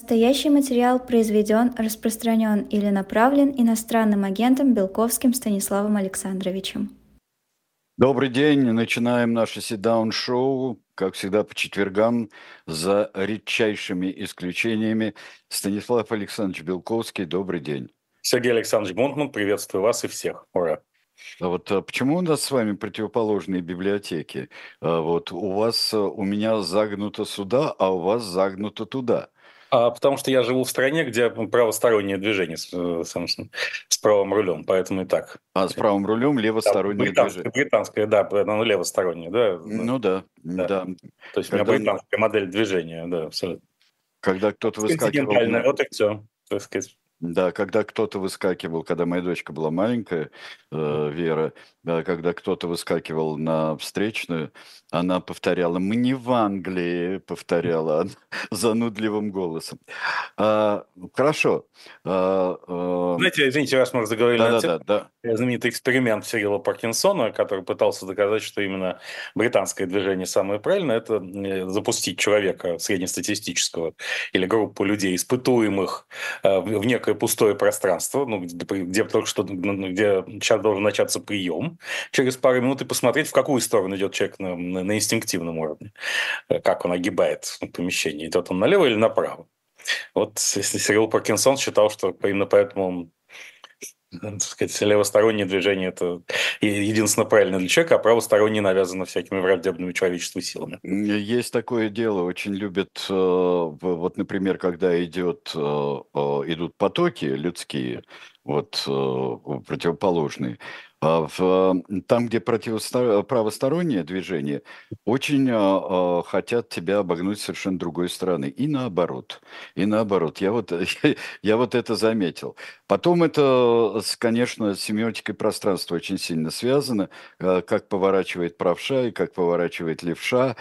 Настоящий материал произведен, распространен или направлен иностранным агентом Белковским Станиславом Александровичем. Добрый день. Начинаем наше sit-down-шоу, как всегда, по четвергам, за редчайшими исключениями. Станислав Александрович Белковский, добрый день. Сергей Александрович Бунтман, приветствую вас и всех. Ура. Почему у нас с вами противоположные библиотеки? У вас, у меня загнуто сюда, а у вас загнуто туда. Потому что я живу в стране, где правостороннее движение с правым рулем, поэтому и так. С правым рулем Да, левостороннее движение. британское, да, оно левостороннее, да, Ну да, да. да. То есть у меня Когда, британская модель движения, да, абсолютно. когда кто-то выскакивал Континентальная, вот и все, так сказать. Да, когда кто-то выскакивал, когда моя дочка была маленькая, Вера, да, когда кто-то выскакивал на встречную, она повторяла: «Мы не в Англии», повторяла она занудливым голосом. Хорошо. Знаете, извините, раз мы заговорили на тему, Да-да-да, да. знаменитый эксперимент Сирила Паркинсона, который пытался доказать, что именно британское движение самое правильное, это запустить человека среднестатистического или группу людей, испытуемых в некое пустое пространство, где только что, где сейчас должен начаться прием, через пару минут и посмотреть, в какую сторону идет человек на инстинктивном уровне, как он огибает помещение, идет он налево или направо. Вот если Сирил Паркинсон считал, что именно поэтому так сказать, левостороннее движение – это единственно правильно для человека, а правостороннее навязано всякими враждебными человечеству силами. Есть такое дело, очень любят, вот, например, когда идут потоки людские, противоположные, там, где правостороннее движение, очень хотят тебя обогнуть с совершенно другой стороны. И наоборот. И наоборот. Я вот это заметил. Потом это, конечно, с семиотикой пространства очень сильно связано, как поворачивает правша и как поворачивает левша.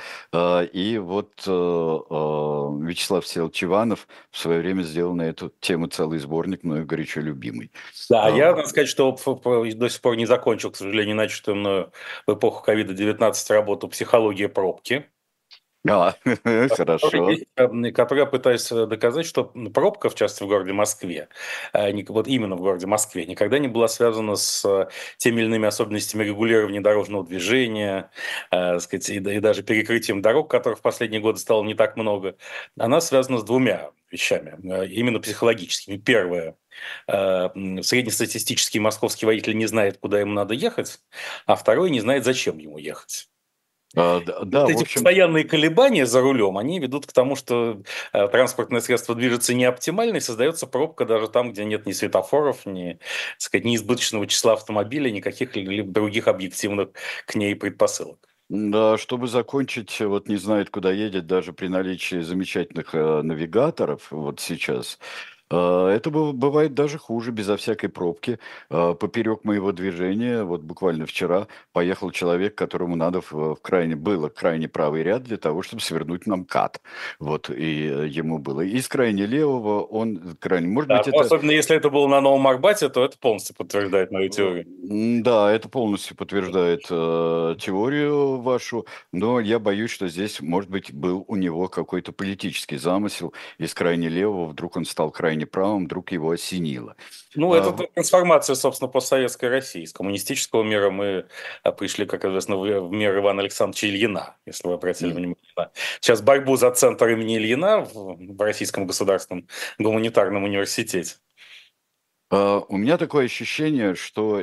Вячеслав Всеволодович Иванов в свое время сделал на эту тему целый сборник, мною горячо любимый. Да, я, надо сказать, что до сих пор не закончил, к сожалению, начатую мною в эпоху ковида-19 работу «Психология пробки». Хорошо. Который я пытаюсь доказать, что пробка, в частности, в городе Москве, вот именно в городе Москве, никогда не была связана с теми или иными особенностями регулирования дорожного движения, сказать, и даже перекрытием дорог, которых в последние годы стало не так много. Она связана с двумя вещами, именно психологическими. Первое. Среднестатистический московский водитель не знает, куда ему надо ехать, а второй не знает, зачем ему ехать. Да, в Эти общем, постоянные колебания за рулем, они ведут к тому, что транспортное средство движется не оптимально, и создается пробка даже там, где нет ни светофоров, ни, так сказать, ни избыточного числа автомобилей, ни каких-либо других объективных к ней предпосылок. да, чтобы закончить, вот не знает, куда едет, даже при наличии замечательных навигаторов, вот сейчас, это бывает даже хуже, безо всякой пробки. Поперек моего движения, вот буквально вчера, поехал человек, которому надо было крайне правый ряд для того, чтобы свернуть на МКАД. Ему было. И с крайне левого он крайне... Может Да, быть, это... особенно если это было на Новом Арбате, то это полностью подтверждает мою теорию. Да, это полностью подтверждает теорию вашу, но я боюсь, что здесь, может быть, был у него какой-то политический замысел, из крайне левого вдруг он стал крайне правым, вдруг его осенило. Это трансформация, собственно, постсоветской России. Из коммунистического мира мы пришли, как известно, в мир Ивана Александровича Ильина, если вы обратили внимание. Сейчас борьбу за центр имени Ильина в Российском государственном гуманитарном университете. У меня такое ощущение, что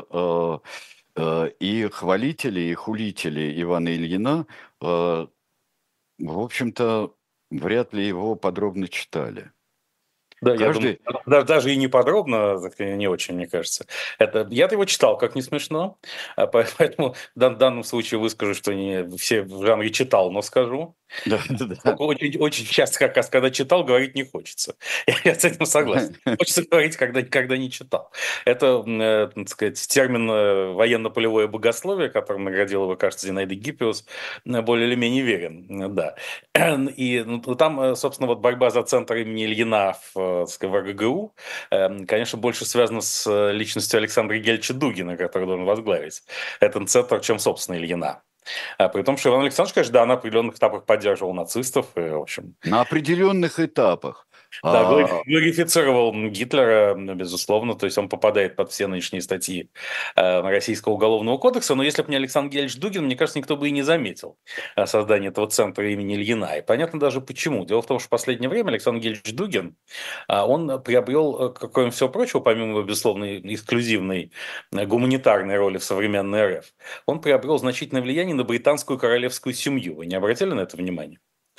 и хвалители, и хулители Ивана Ильина, в общем-то, вряд ли его подробно читали. Да, я думаю, Каждый... даже и не подробно, не очень, мне кажется. Я-то его читал, как не смешно, поэтому в данном случае выскажу, что не все в жанре читал, но скажу. Да. Очень, очень часто, как раз, когда читал, говорить не хочется. Я с этим согласен. Хочется говорить, когда никогда не читал. Это, так сказать, термин военно-полевое богословие, которым наградил его, кажется, Зинаида Гиппиус, более или менее верен. Да. И там, собственно, вот борьба за центр имени Ильина в РГГУ, конечно, больше связана с личностью Александра Гельча Дугина, который должен возглавить этот центр, чем, собственно, Ильина. При том, что Иван Александрович, конечно, да, на определенных этапах поддерживал нацистов. И, в общем... На определенных этапах. Да, А, глорифицировал Гитлера, безусловно, то есть он попадает под все нынешние статьи Российского уголовного кодекса, но если бы не Александр Гельевич Дугин, мне кажется, никто бы и не заметил создание этого центра имени Ильина. И понятно даже почему. Дело в том, что в последнее время Александр Гельевич Дугин, он приобрел, как кроме всего прочего, помимо его, безусловно, эксклюзивной гуманитарной роли в современной РФ, он приобрел значительное влияние на британскую королевскую семью. Вы не обратили на это внимание?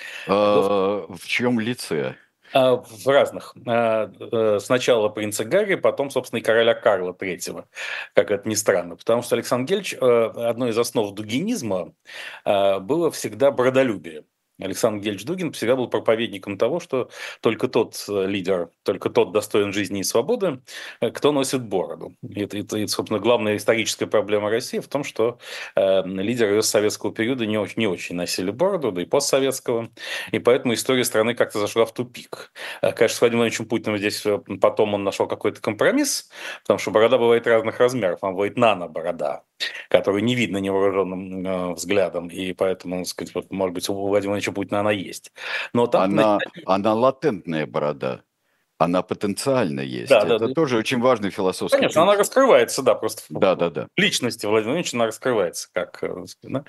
в чьем лице? В разных. Сначала принца Гарри, потом, собственно, и короля Карла III, как это ни странно. Потому что Александр Гельевич, одной из основ дугинизма было всегда бродолюбие. Александр Гельевич Дугин всегда был проповедником того, что только тот лидер, только тот достоин жизни и свободы, кто носит бороду. И, собственно, главная историческая проблема России в том, что лидеры ее советского периода не очень носили бороду, да и постсоветского. И поэтому история страны как-то зашла в тупик. Конечно, с Владимиром Владимировичем Путиным здесь потом он нашел какой-то компромисс, потому что борода бывает разных размеров. Она бывает нано-борода, которую не видно невооруженным взглядом, и поэтому, так сказать, вот, может быть, у Владимира Владимировича Путина она есть. Но там... Она латентная борода. Она потенциально есть. Да, да, Это да. тоже очень важный философский Конечно, она принцип. раскрывается, да, просто Да, в да, да. личности Владимира Владимировича она раскрывается. Как, да.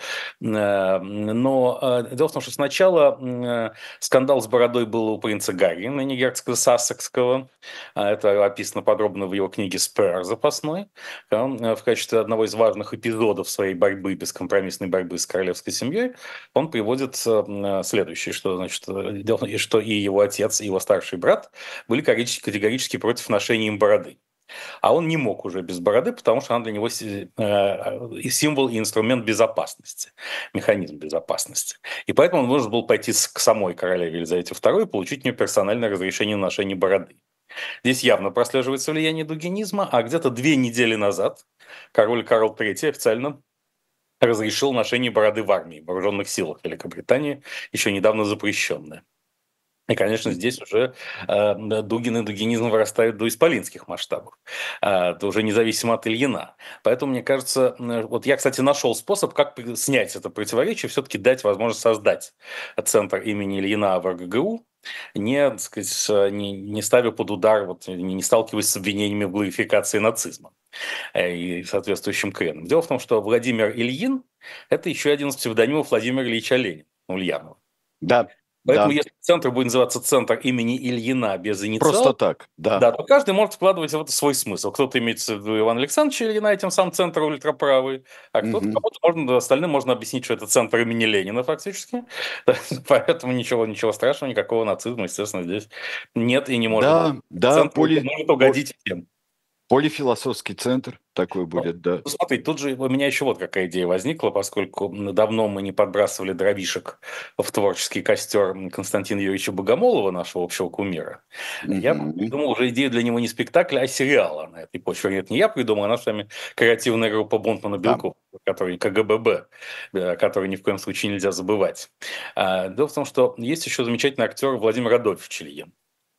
Но дело в том, что сначала скандал с бородой был у принца Гарри, ныне герцога Сассекского. Это описано подробно в его книге «Спэр запасной». В качестве одного из важных эпизодов своей борьбы, бескомпромиссной борьбы с королевской семьей, он приводит следующее, что, значит, дело в том, что и его отец, и его старший брат были категорически против ношения им бороды. А он не мог уже без бороды, потому что она для него и символ, и инструмент безопасности, механизм безопасности. И поэтому он должен был пойти к самой королеве Елизавете II и получить у нее персональное разрешение на ношение бороды. Здесь явно прослеживается влияние дугинизма, а где-то 2 недели назад король Карл III официально разрешил ношение бороды в армии, в вооруженных силах Великобритании, еще недавно запрещенное. И, конечно, здесь уже Дугин и дугинизм вырастают до исполинских масштабов, это уже независимо от Ильина. Поэтому, мне кажется, вот я, кстати, нашел способ, как снять это противоречие, все-таки дать возможность создать центр имени Ильина в РГГУ, не, так сказать, не ставя под удар, вот, не сталкиваясь с обвинениями в глорификации нацизма и соответствующим креном. Дело в том, что Владимир Ильин – это еще один из псевдонимов Владимира Ильича Ленина, Ульянова. Да, Поэтому да. если центр будет называться центр имени Ильина без Просто инициалов, так, да. да, то каждый может вкладывать в это свой смысл. Кто-то имеет в виду Ивана Александровича Ильина, этим сам центр ультраправый, а кто-то, Мгм. кому-то можно, остальным можно объяснить, что это центр имени Ленина фактически. Поэтому ничего страшного, никакого нацизма, естественно, здесь нет и не может быть. Да, да, Центр может угодить всем. полифилософский центр такой Ну, будет, да. смотри, тут же у меня еще вот какая идея возникла, поскольку давно мы не подбрасывали дровишек в творческий костер Константина Юрьевича Богомолова, нашего общего кумира. Я Мгм. придумал уже идею для него не спектакля, а сериала на этой почве. Это не я придумал, а наша с вами креативная группа Да, Бунтмана-Белкова, который КГББ, который ни в коем случае нельзя забывать. Дело в том, что есть еще замечательный актер Владимир Адольфович Ильин,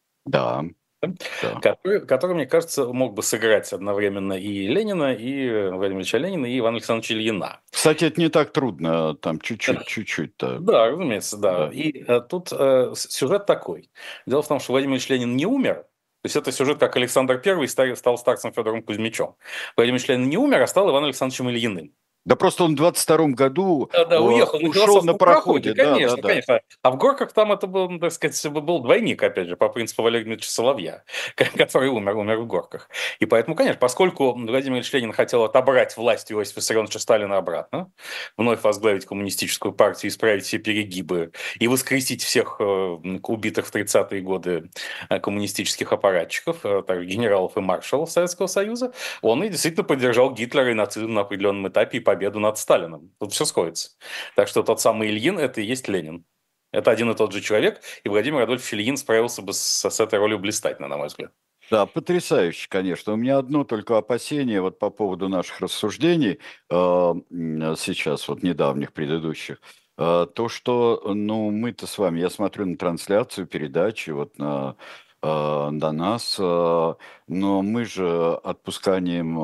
да, да. который, мне кажется, мог бы сыграть одновременно и Ленина, и Владимира Ильича Ленина, и Ивана Александровича Ильина. Кстати, это не так трудно, там чуть-чуть-то, Да, разумеется, да. да. И тут сюжет такой. Дело в том, что Владимир Ильич Ленин не умер. То есть это сюжет, как Александр I стал старцем Федором Кузьмичем. Владимир Ильич Ленин не умер, а стал Иваном Александровичем Ильиным. Да просто он в 22-м году Да, уехал на ушел на философском пароходе, пароходе, да, да, конечно, да. конечно. А в горках там это был, так сказать, был двойник, опять же, по принципу Валерия Дмитриевича Соловья, который умер в горках. И поэтому, конечно, поскольку Владимир Ильич Ленин хотел отобрать власть у Иосифа Виссарионовича Сталина обратно, вновь возглавить коммунистическую партию, исправить все перегибы и воскресить всех убитых в 30-е годы коммунистических аппаратчиков, также генералов и маршалов Советского Союза, он и действительно поддержал Гитлера и нацизм на определенном этапе и победу над Сталином. Тут все сходится. Так что тот самый Ильин – это и есть Ленин. Это один и тот же человек, и Владимир Адольфович Ильин справился бы с этой ролью блистательно, на мой взгляд. Да, потрясающе, конечно. У меня одно только опасение вот по поводу наших рассуждений сейчас, вот недавних, предыдущих. То, что, ну, мы-то с вами, я смотрю на трансляцию передачи, вот на нас, но мы же отпусканием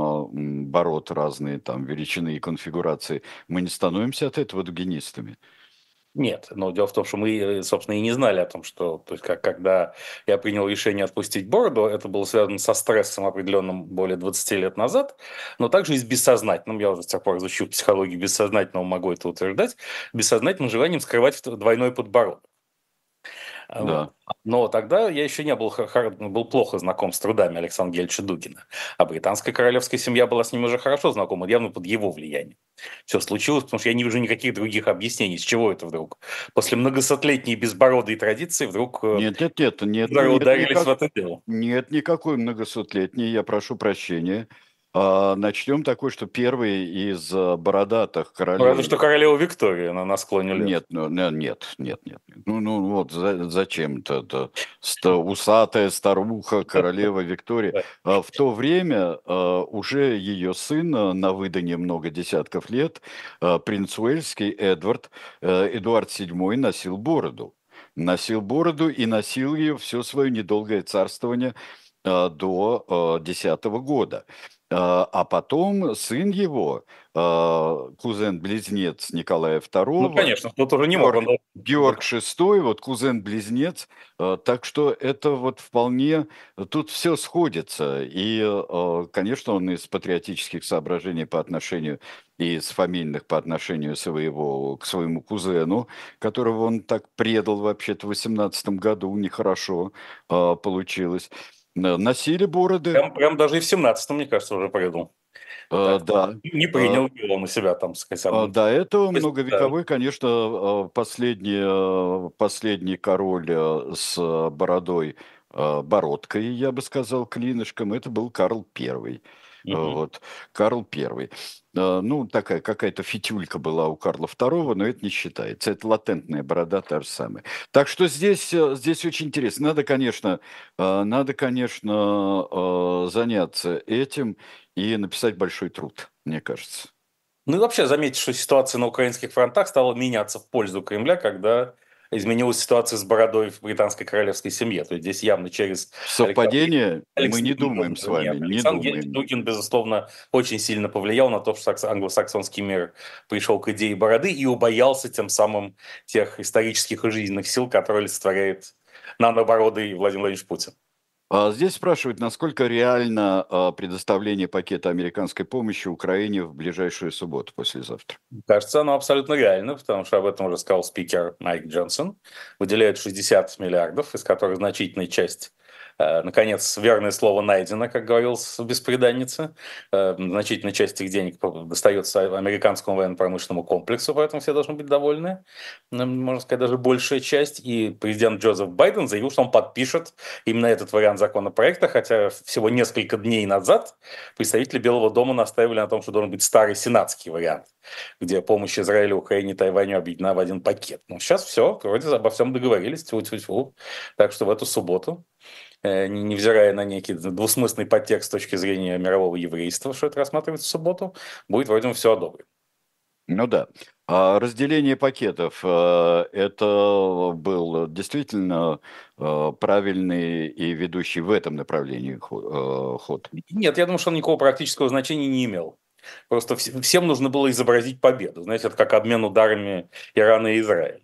бород разные, там, величины и конфигурации, мы не становимся от этого дугинистами. Нет, но дело в том, что мы, собственно, и не знали о том, что, то есть, когда я принял решение отпустить бороду, это было связано со стрессом определенным более 20 лет назад, но также и с бессознательным, я уже с тех пор изучил психологию бессознательного, могу это утверждать, бессознательным желанием скрывать двойной подбородок. Вот. Да. Но тогда я еще не был, был плохо знаком с трудами Александра Гельча Дугина. А британская королевская семья была с ним уже хорошо знакома, явно под его влиянием. Все случилось, потому что я не вижу никаких других объяснений, с чего это вдруг. После многосотлетней безбородой традиции вдруг Нет, нет, нет, нет, нет, ударились в это дело. нет никакой многосотлетней, я прошу прощения. Начнем такой, что первый из бородатых Ну, разве что королей. королева Виктория на склоне лет. Нет, нет, нет, нет. Ну вот зачем это усатая старуха, королева Виктория. Да. В то время уже ее сын на выданье много десятков лет, принц Уэльский Эдуард VII носил бороду. Носил бороду и носил ее все свое недолгое царствование до 10-го года. А потом сын его, кузен-близнец Николая Ну, II, конечно, тут уже не мог. Георг, Георг VI, вот кузен-близнец, так что это вот вполне, тут все сходится. И, конечно, он из патриотических соображений по отношению, и из фамильных по отношению к своему кузену, которого он так предал вообще-то в 18 году, нехорошо получилось. Носили бороды, Прям даже и в 17-м, мне кажется, уже придумал. Так, да. не принял его на себя, там, сказать. До этого То есть, да. многовековой, конечно, последний король с бородой, бородкой, я бы сказал, клинышком, это был Карл I. Мгм. Вот, Карл I. Ну, такая какая-то фитюлька была у Карла II, но это не считается. Это латентная борода та же самая. Так что здесь очень интересно. Надо, конечно, заняться этим и написать большой труд, мне кажется. Ну и вообще заметьте, что ситуация на украинских фронтах стала меняться в пользу Кремля, когда изменилась ситуация с бородой в британской королевской семье. То есть здесь явно через Александра Совпадение? Мы не думаем с вами, Нет, не Александр Гельдж думаем. Дугин, безусловно, очень сильно повлиял на то, что англосаксонский мир пришел к идее бороды и убоялся тем самым тех исторических и жизненных сил, которые олицетворяет нанобородый Владимир Владимирович Путин. Здесь спрашивают, насколько реально предоставление пакета американской помощи Украине в ближайшую субботу, послезавтра. Кажется, оно абсолютно реально, потому что об этом уже сказал спикер Майк Джонсон. Выделяют 60 миллиардов, из которых значительная часть, наконец, верное слово найдено, как говорилось в «Бесприданнице». Значительная часть этих денег достается американскому военно-промышленному комплексу, поэтому все должны быть довольны. Можно сказать, даже большая часть. И президент Джозеф Байден заявил, что он подпишет именно этот вариант законопроекта, хотя всего несколько дней назад представители Белого дома настаивали на том, что должен быть старый сенатский вариант, где помощь Израилю, Украине, Тайваню объединена в один пакет. Ну, сейчас все, вроде обо всем договорились, тьфу-тьфу-тьфу. Так что в эту субботу, невзирая на некий двусмысленный подтекст с точки зрения мирового еврейства, что это рассматривается в субботу, будет вроде все одобрено. Ну да. Разделение пакетов, это был действительно правильный и ведущий в этом направлении ход. Нет, я думаю, что он никакого практического значения не имел. Просто всем нужно было изобразить победу. Знаете, это как обмен ударами Ирана и Израиля.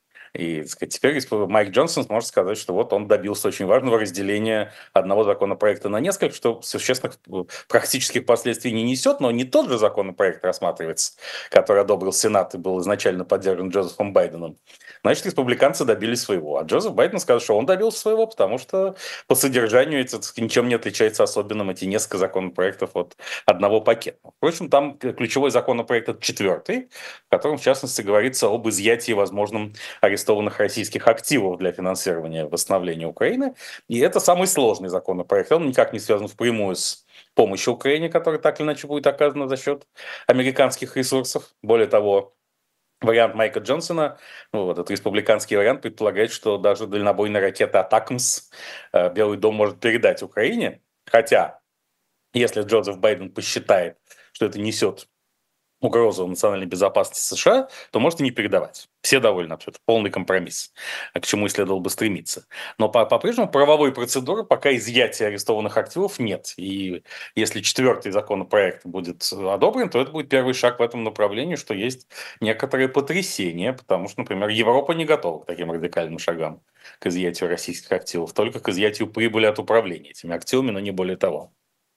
И, так сказать, теперь Майк Джонсон сможет сказать, что вот он добился очень важного разделения одного законопроекта на несколько, что существенных практических последствий не несет, но не тот же законопроект рассматривается, который одобрил Сенат и был изначально поддержан Джозефом Байденом. Значит, республиканцы добились своего. А Джозеф Байден сказал, что он добился своего, потому что по содержанию это ничем не отличается особенным эти несколько законопроектов от одного пакета. Впрочем, там ключевой законопроект это 4-й, в котором, в частности, говорится об изъятии возможном арестованных российских активов для финансирования восстановления Украины. И это самый сложный законопроект. Он никак не связан впрямую с помощью Украине, которая так или иначе будет оказана за счет американских ресурсов. Более того, вариант Майка Джонсона, ну, вот этот республиканский вариант, предполагает, что даже дальнобойные ракеты «Атакмс» Белый дом может передать Украине. Хотя, если Джозеф Байден посчитает, что это несет угрозу национальной безопасности США, то может и не передавать. Все довольны абсолютно. Полный компромисс, к чему и следовало бы стремиться. Но по-прежнему правовой процедуры пока изъятия арестованных активов нет. И если четвертый законопроект будет одобрен, то это будет первый шаг в этом направлении, что есть некоторые потрясения, потому что, например, Европа не готова к таким радикальным шагам, к изъятию российских активов, только к изъятию прибыли от управления этими активами, но не более того.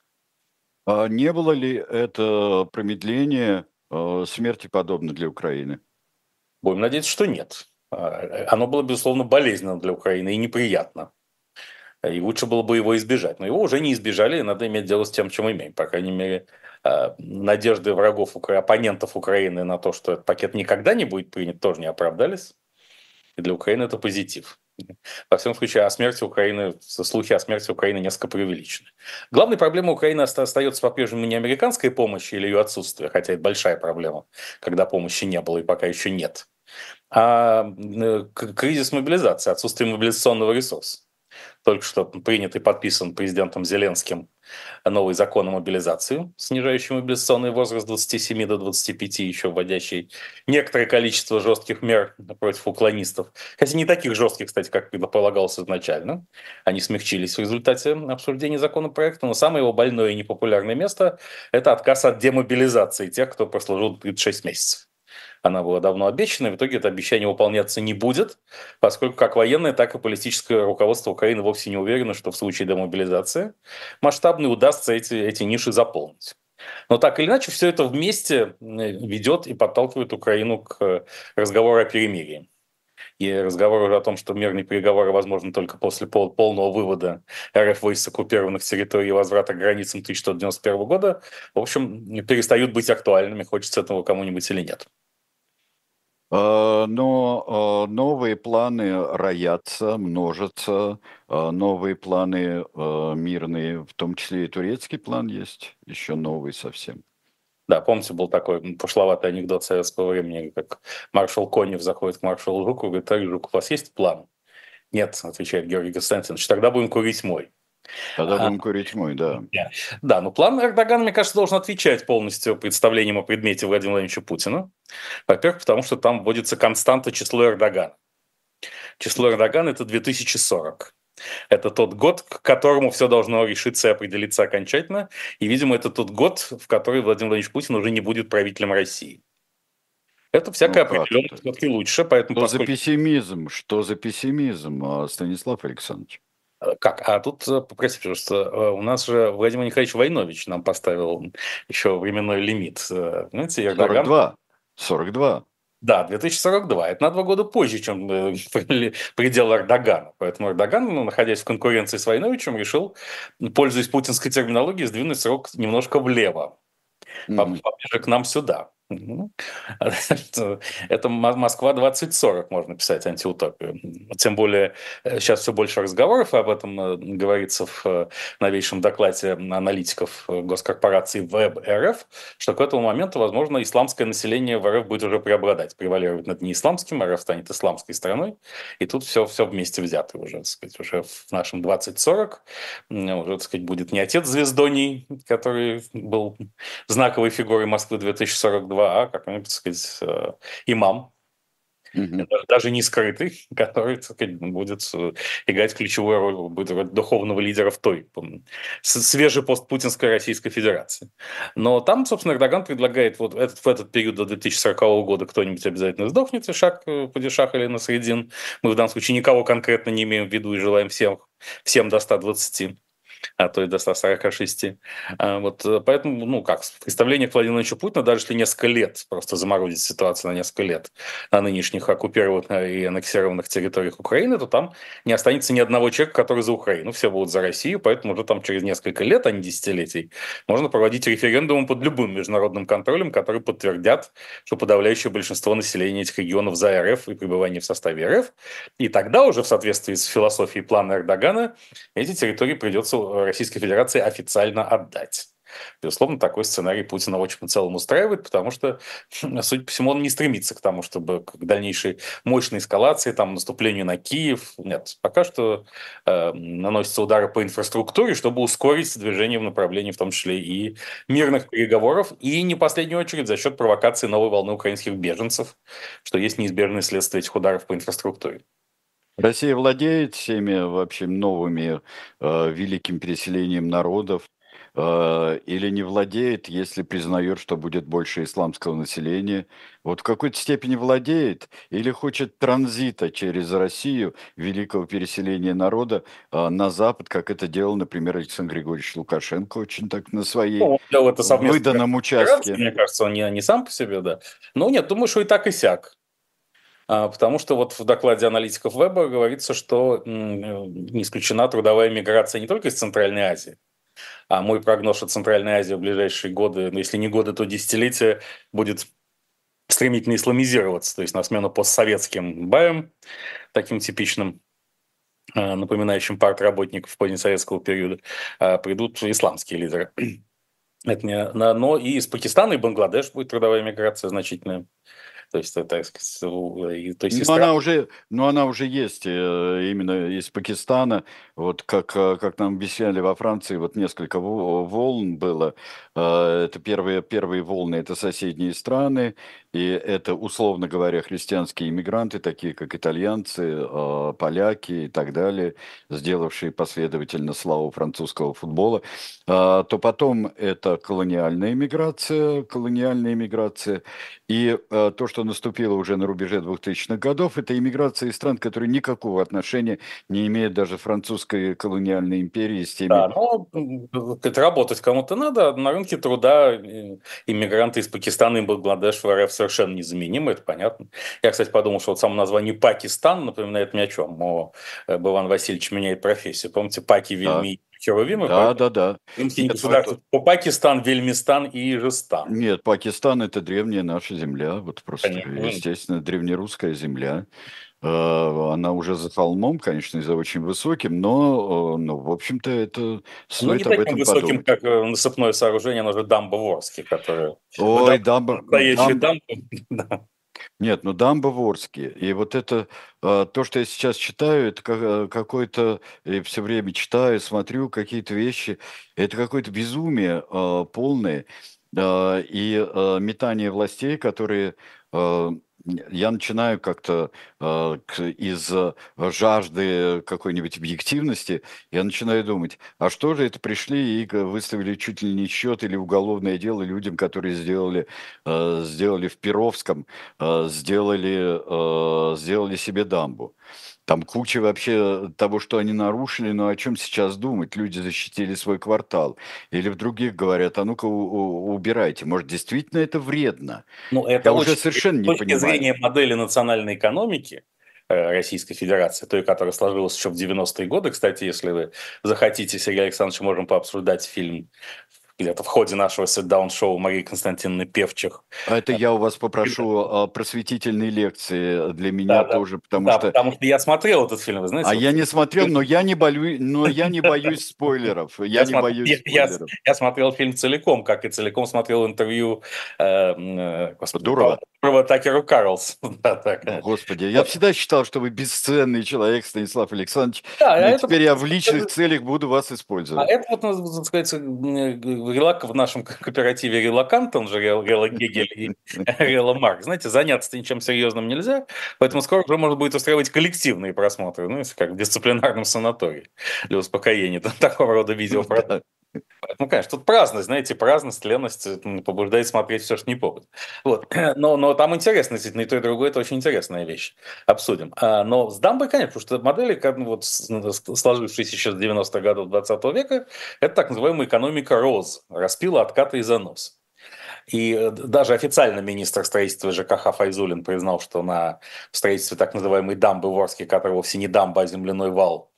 А не было ли это промедление смерти подобно для Украины? Будем надеяться, что нет. Оно было, безусловно, болезненно для Украины и неприятно. И лучше было бы его избежать. Но его уже не избежали, и надо иметь дело с тем, чем имеем. По крайней мере, надежды врагов, оппонентов Украины на то, что этот пакет никогда не будет принят, тоже не оправдались. И для Украины это позитив. Во всяком случае, о смерти Украины, слухи о смерти Украины несколько преувеличены. Главной проблемой Украины остается по-прежнему не американская помощь или ее отсутствие, хотя это большая проблема, когда помощи не было и пока еще нет, а кризис мобилизации, отсутствие мобилизационного ресурса. Только что принят и подписан президентом Зеленским новый закон о мобилизации, снижающий мобилизационный возраст с 27 до 25, еще вводящий некоторое количество жестких мер против уклонистов. Хотя не таких жестких, кстати, как предполагалось изначально. Они смягчились в результате обсуждения законопроекта. Но самое его больное и непопулярное место – это отказ от демобилизации тех, кто прослужил 36 месяцев. Она была давно обещана, и в итоге это обещание выполняться не будет, поскольку как военное, так и политическое руководство Украины вовсе не уверено, что в случае демобилизации масштабной удастся эти ниши заполнить. Но так или иначе, все это вместе ведет и подталкивает Украину к разговору о перемирии. И разговор уже о том, что мирные переговоры возможны только после полного вывода РФ войск с оккупированных территорий и возврата к границам 1991 года, в общем, перестают быть актуальными, хочется этого кому-нибудь или нет. Но новые планы роятся, множатся, новые планы мирные, в том числе и турецкий план есть, еще новый совсем. Да, помните, был такой пошловатый анекдот советского времени, как маршал Конев заходит к маршалу Жукову и говорит: «Товарищ Жуков, у вас есть план?» «Нет», — отвечает Георгий Константинович, — «тогда будем курить мой». Тогда будем курить мой, да. Да, но план Эрдогана, мне кажется, должен отвечать полностью представлениям о предмете Владимира Владимировича Путина. Во-первых, потому что там вводится константа число Эрдогана. Число Эрдогана – это 2040. Это тот год, к которому все должно решиться и определиться окончательно. И, видимо, это тот год, в который Владимир Владимирович Путин уже не будет правителем России. Это всякая определенность все-таки лучше. Поэтому, Что за пессимизм? Что за пессимизм, Станислав Александрович? Как? А тут, попросите, пожалуйста, у нас же Владимир Николаевич Войнович нам поставил еще временной лимит. Знаете, Эрдоган... 42. 42. Да, 2042. Это на 2 года позже, чем предел Эрдогана. Поэтому Эрдоган, находясь в конкуренции с Войновичем, решил, пользуясь путинской терминологией, сдвинуть срок немножко влево, поближе к нам сюда. Это Москва 2040, можно писать антиутопию. Тем более сейчас все больше разговоров, об этом говорится в новейшем докладе аналитиков госкорпорации Web РФ, что к этому моменту, возможно, исламское население в РФ будет уже преобладать, превалировать над неисламским, РФ станет исламской страной, и тут все вместе взято уже, так сказать, уже в нашем 2040 уже, так сказать, будет не отец Звездоний, который был знаковой фигурой Москвы 2042, а какой-нибудь, так сказать, имам, даже не скрытый, который, так сказать, будет играть ключевую роль, будет играть духовного лидера в той свежей постпутинской Российской Федерации. Но там, собственно, Эрдоган предлагает вот в этот период до 2040 года кто-нибудь обязательно сдохнет, Ишак, Падишах или Насреддин. Мы в данном случае никого конкретно не имеем в виду и желаем всем до 120. А то и до 146. Вот, поэтому, в представлениях Владимира Владимировича Путина, даже если несколько лет просто заморозить ситуацию на несколько лет на нынешних оккупированных и аннексированных территориях Украины, то там не останется ни одного человека, который за Украину. Все будут за Россию, поэтому уже там через несколько лет, а не десятилетий, можно проводить референдумы под любым международным контролем, которые подтвердят, что подавляющее большинство населения этих регионов за РФ и пребывание в составе РФ. И тогда уже в соответствии с философией плана Эрдогана эти территории придется Российской Федерации официально отдать. Безусловно, такой сценарий Путина очень в целом устраивает, потому что, судя по всему, он не стремится к тому, чтобы к дальнейшей мощной эскалации, там, наступлению на Киев. Нет, пока что наносятся удары по инфраструктуре, чтобы ускорить движение в направлении, в том числе и мирных переговоров, и не в последнюю очередь за счет провокации новой волны украинских беженцев, что есть неизбежное следствие этих ударов по инфраструктуре. Россия владеет всеми вообще новыми великим переселением народов или не владеет, если признает, что будет больше исламского населения? Вот в какой-то степени владеет или хочет транзита через Россию великого переселения народа на Запад, как это делал, например, Александр Григорьевич Лукашенко очень так на своей Ну, он делал это совместно выданном с Федерацией, участке. мне кажется, он не сам по себе, да. Но нет, думаю, что и так, и сяк. Потому что вот в докладе аналитиков Веба говорится, что не исключена трудовая миграция не только из Центральной Азии, а мой прогноз, что Центральная Азия в ближайшие годы, ну если не годы, то десятилетия, будет стремительно исламизироваться, то есть на смену постсоветским баям, таким типичным, напоминающим партработников позднесоветского периода, придут исламские лидеры. Это но и из Пакистана, и Бангладеш будет трудовая миграция значительная. То есть, так сказать, то есть из стран. Но она уже есть именно из Пакистана. Вот как нам объясняли во Франции, вот несколько волн было. Это первые волны, это соседние страны, и это, условно говоря, христианские иммигранты, такие как итальянцы, поляки и так далее, сделавшие последовательно славу французского футбола. То потом это колониальная иммиграция, и то, что наступило уже на рубеже 2000-х годов, это иммиграция из стран, которые никакого отношения не имеют даже французской колониальной империи с теми... Да, но работать кому-то надо. На рынке труда иммигранты из Пакистана и Бангладеш в РФ совершенно незаменимы, это понятно. Я, кстати, подумал, что вот само название Пакистан напоминает мне о чем. Иван Васильевич меняет профессию. Помните, Паки, Да, Вельми, Херувимы? да. Римские Нет, ну это... государства Пакистан, Вельмистан и Ижестан. Нет, Пакистан – это древняя наша земля, вот просто, Конечно. естественно, древнерусская земля. Она уже за холмом, конечно, и за очень высоким, но в общем-то, это Ну, не стоит об таким этом высоким, подумать. как насыпное сооружение, оно же дамба Ворске, которое Ой, выдавливает настоящую дамбу. Да. Нет, ну дамба в Орске. И вот это, то, что я сейчас читаю, это какое-то, все время читаю, смотрю какие-то вещи, это какое-то безумие полное. Метание властей, которые э, я начинаю как-то из жажды какой-нибудь объективности, я начинаю думать, а что же это пришли и выставили чуть ли не счет или уголовное дело людям, которые сделали в Перовском, сделали себе дамбу. Там куча вообще того, что они нарушили, но о чем сейчас думать? Люди защитили свой квартал. Или в других говорят, а ну-ка убирайте. Может, действительно это вредно? Ну, это Я уже очень, совершенно с не точки понимаю. зрения модели национальной экономики Российской Федерации, той, которая сложилась еще в 90-е годы. Кстати, если вы захотите, Сергей Александрович, можем пообсуждать фильм где-то в ходе нашего sit-down-шоу Марии Константиновны Певчих. А это я у вас попрошу просветительные лекции для меня Да, тоже, потому да, что... потому что я смотрел этот фильм, вы знаете. А я не смотрел, но я не боюсь спойлеров. Я не боюсь спойлеров. Я смотрел фильм целиком, как и целиком смотрел интервью господи, Дурова. Такеру Карлсу. Да, так. Господи, я всегда считал, что вы бесценный человек, Станислав Александрович, Да, но это теперь я в личных целях буду вас использовать. это вот, так сказать, в нашем кооперативе Релакант, он же Рела Гегель и Рела Марк, знаете, заняться ничем серьезным нельзя, поэтому скоро уже можно будет устраивать коллективные просмотры, знаете, как в дисциплинарном санатории для успокоения такого рода видеопродуктов. Ну, конечно, тут праздность, знаете, праздность, ленность побуждает смотреть все, что не повод. Вот. Но там интересно, действительно, и то, и другое, это очень интересная вещь. Обсудим. Но с дамбой, конечно, потому что модели, сложившиеся еще с 90-х годов 20 века, это так называемая экономика РОЗ, распила, отката и занос. И даже официально министр строительства ЖКХ Файзуллин признал, что на строительстве так называемой дамбы в Орске, которая вовсе не дамба, а земляной вал,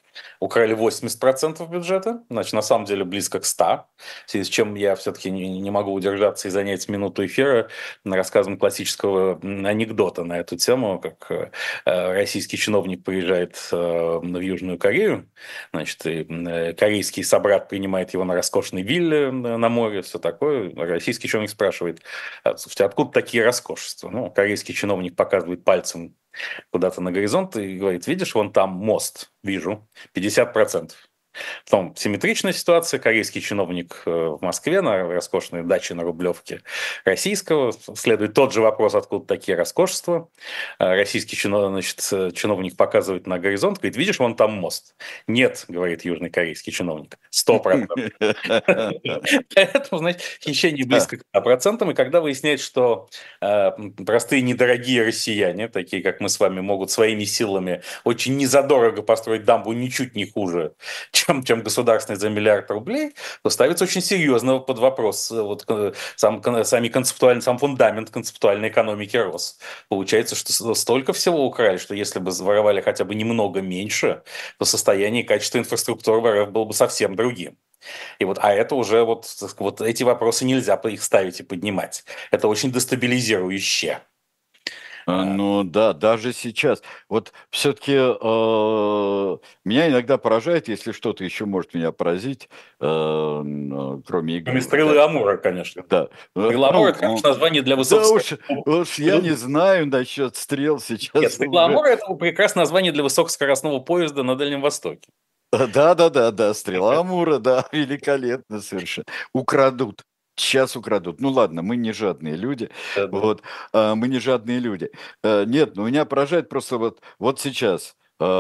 украли 80% бюджета, значит, на самом деле близко к 100, в связи с чем я все-таки не могу удержаться и занять минуту эфира рассказом классического анекдота на эту тему, как российский чиновник приезжает в Южную Корею, значит, и корейский собрат принимает его на роскошной вилле на море, все такое. Российский чиновник спрашивает: слушайте, откуда такие роскошества? Ну, корейский чиновник показывает пальцем куда-то на горизонт и говорит: видишь, вон там мост, вижу, 50%. Потом симметричная ситуация. Корейский чиновник в Москве на роскошной даче на Рублевке российского. Следует тот же вопрос, откуда такие роскошества. Российский чиновник показывает на горизонт, говорит: видишь, вон там мост. Нет, говорит южнокорейский чиновник, 100%. Поэтому, значит, хищение близко к 100%. И когда выясняется, что простые недорогие россияне, такие как мы с вами, могут своими силами очень незадорого построить дамбу ничуть не хуже, чем государственный за миллиард рублей, то ставится очень серьезно под вопрос сам фундамент концептуальной экономики рос. Получается, что столько всего украли, что если бы воровали хотя бы немного меньше, то состояние и качество инфраструктуры в РФ было бы совсем другим. А это уже вот эти вопросы нельзя их ставить и поднимать. Это очень дестабилизирующе. Ну да, даже сейчас. Вот все-таки меня иногда поражает, если что-то еще может меня поразить, кроме Кроме игры. стрелы Амура, конечно. Да. Стрела Амура – это, конечно, название для Да высокоскоростного... уж я не знаю насчет стрел Нет, сейчас стрела уже. Амура – это прекрасное название для высокоскоростного поезда на Дальнем Востоке. Да, стрела Амура, да, великолепно совершенно. Украдут. Сейчас украдут. Ну ладно, мы не жадные люди. Да-да. Вот, мы не жадные люди. Нет, ну меня поражает просто вот сейчас.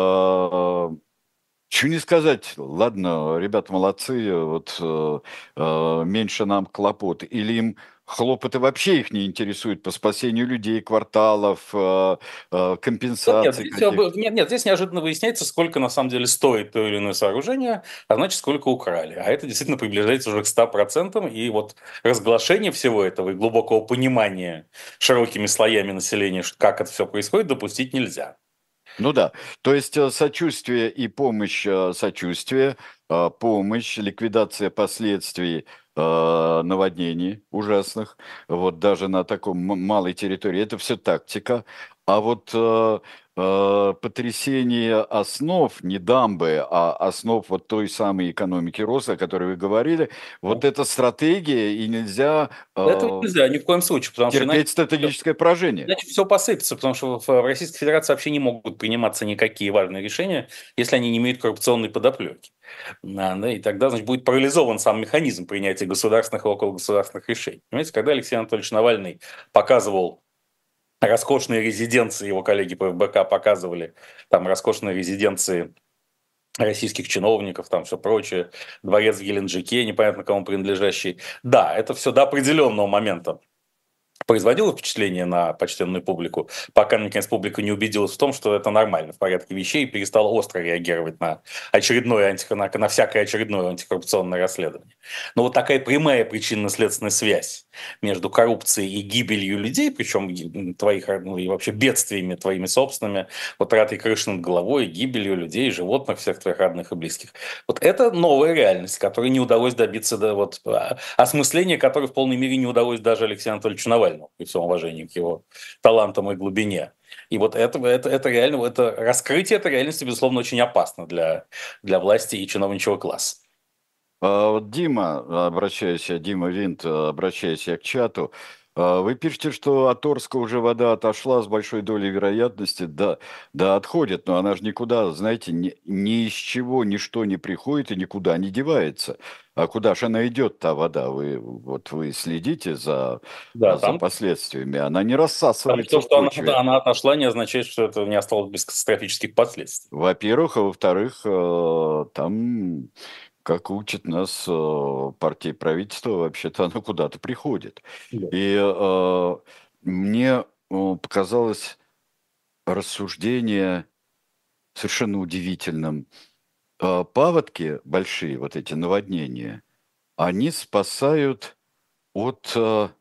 Чего не сказать. Ладно, ребята молодцы, меньше нам хлопот. Или им хлопоты вообще их не интересуют по спасению людей, кварталов, компенсаций каких-то. Нет, здесь неожиданно выясняется, сколько на самом деле стоит то или иное сооружение, а значит, сколько украли. А это действительно приближается уже к 100%, и вот разглашение всего этого и глубокого понимания широкими слоями населения, как это все происходит, допустить нельзя. Ну да, то есть сочувствие и помощь, помощь, ликвидация последствий наводнений ужасных, вот даже на таком малой территории, это все тактика. А вот потрясение основ, не дамбы, а основ вот той самой экономики роста, о которой вы говорили, вот это стратегия, и нельзя Этого нельзя ни в коем случае, потому что иначе терпеть стратегическое поражение. все посыпется, потому что в Российской Федерации вообще не могут приниматься никакие важные решения, если они не имеют коррупционной подоплеки. Да, и тогда, значит, будет парализован сам механизм принятия государственных и окологосударственных решений. Понимаете, когда Алексей Анатольевич Навальный показывал роскошные резиденции, его коллеги по ФБК показывали там роскошные резиденции российских чиновников, там все прочее, дворец в Геленджике, непонятно кому принадлежащий. Да, это все до определенного момента производило впечатление на почтенную публику, пока, наконец, публика не убедилась в том, что это нормально, в порядке вещей, и перестала остро реагировать на на всякое очередное антикоррупционное расследование. Но вот такая прямая причинно-следственная связь между коррупцией и гибелью людей, причем твоих, ну, и вообще бедствиями твоими собственными, вот тратой крыши над головой, гибелью людей, животных, всех твоих родных и близких. Вот это новая реальность, которой не удалось добиться, осмысления которой в полной мере не удалось даже Алексею Анатольевичу Навальному, при всем уважении к его талантам и глубине. И вот это реально, это раскрытие этой реальности, безусловно, очень опасно для власти и чиновничьего класса. Вот Дима Винт, обращаясь я к чату, вы пишете, что от Орска уже вода отошла с большой долей вероятности. Да, да, отходит, но она же никуда, знаете, ни из чего ничто не приходит и никуда не девается. А куда же она идет, та вода? Вы следите Да, за там последствиями. Она не там рассасывается то, в что почве. она отошла, не означает, что это не осталось без катастрофических последствий. Во-первых, а во-вторых, там, как учит нас партия и правительство, вообще-то оно куда-то приходит. Да. И мне показалось рассуждение совершенно удивительным. Паводки большие, вот эти наводнения, они спасают от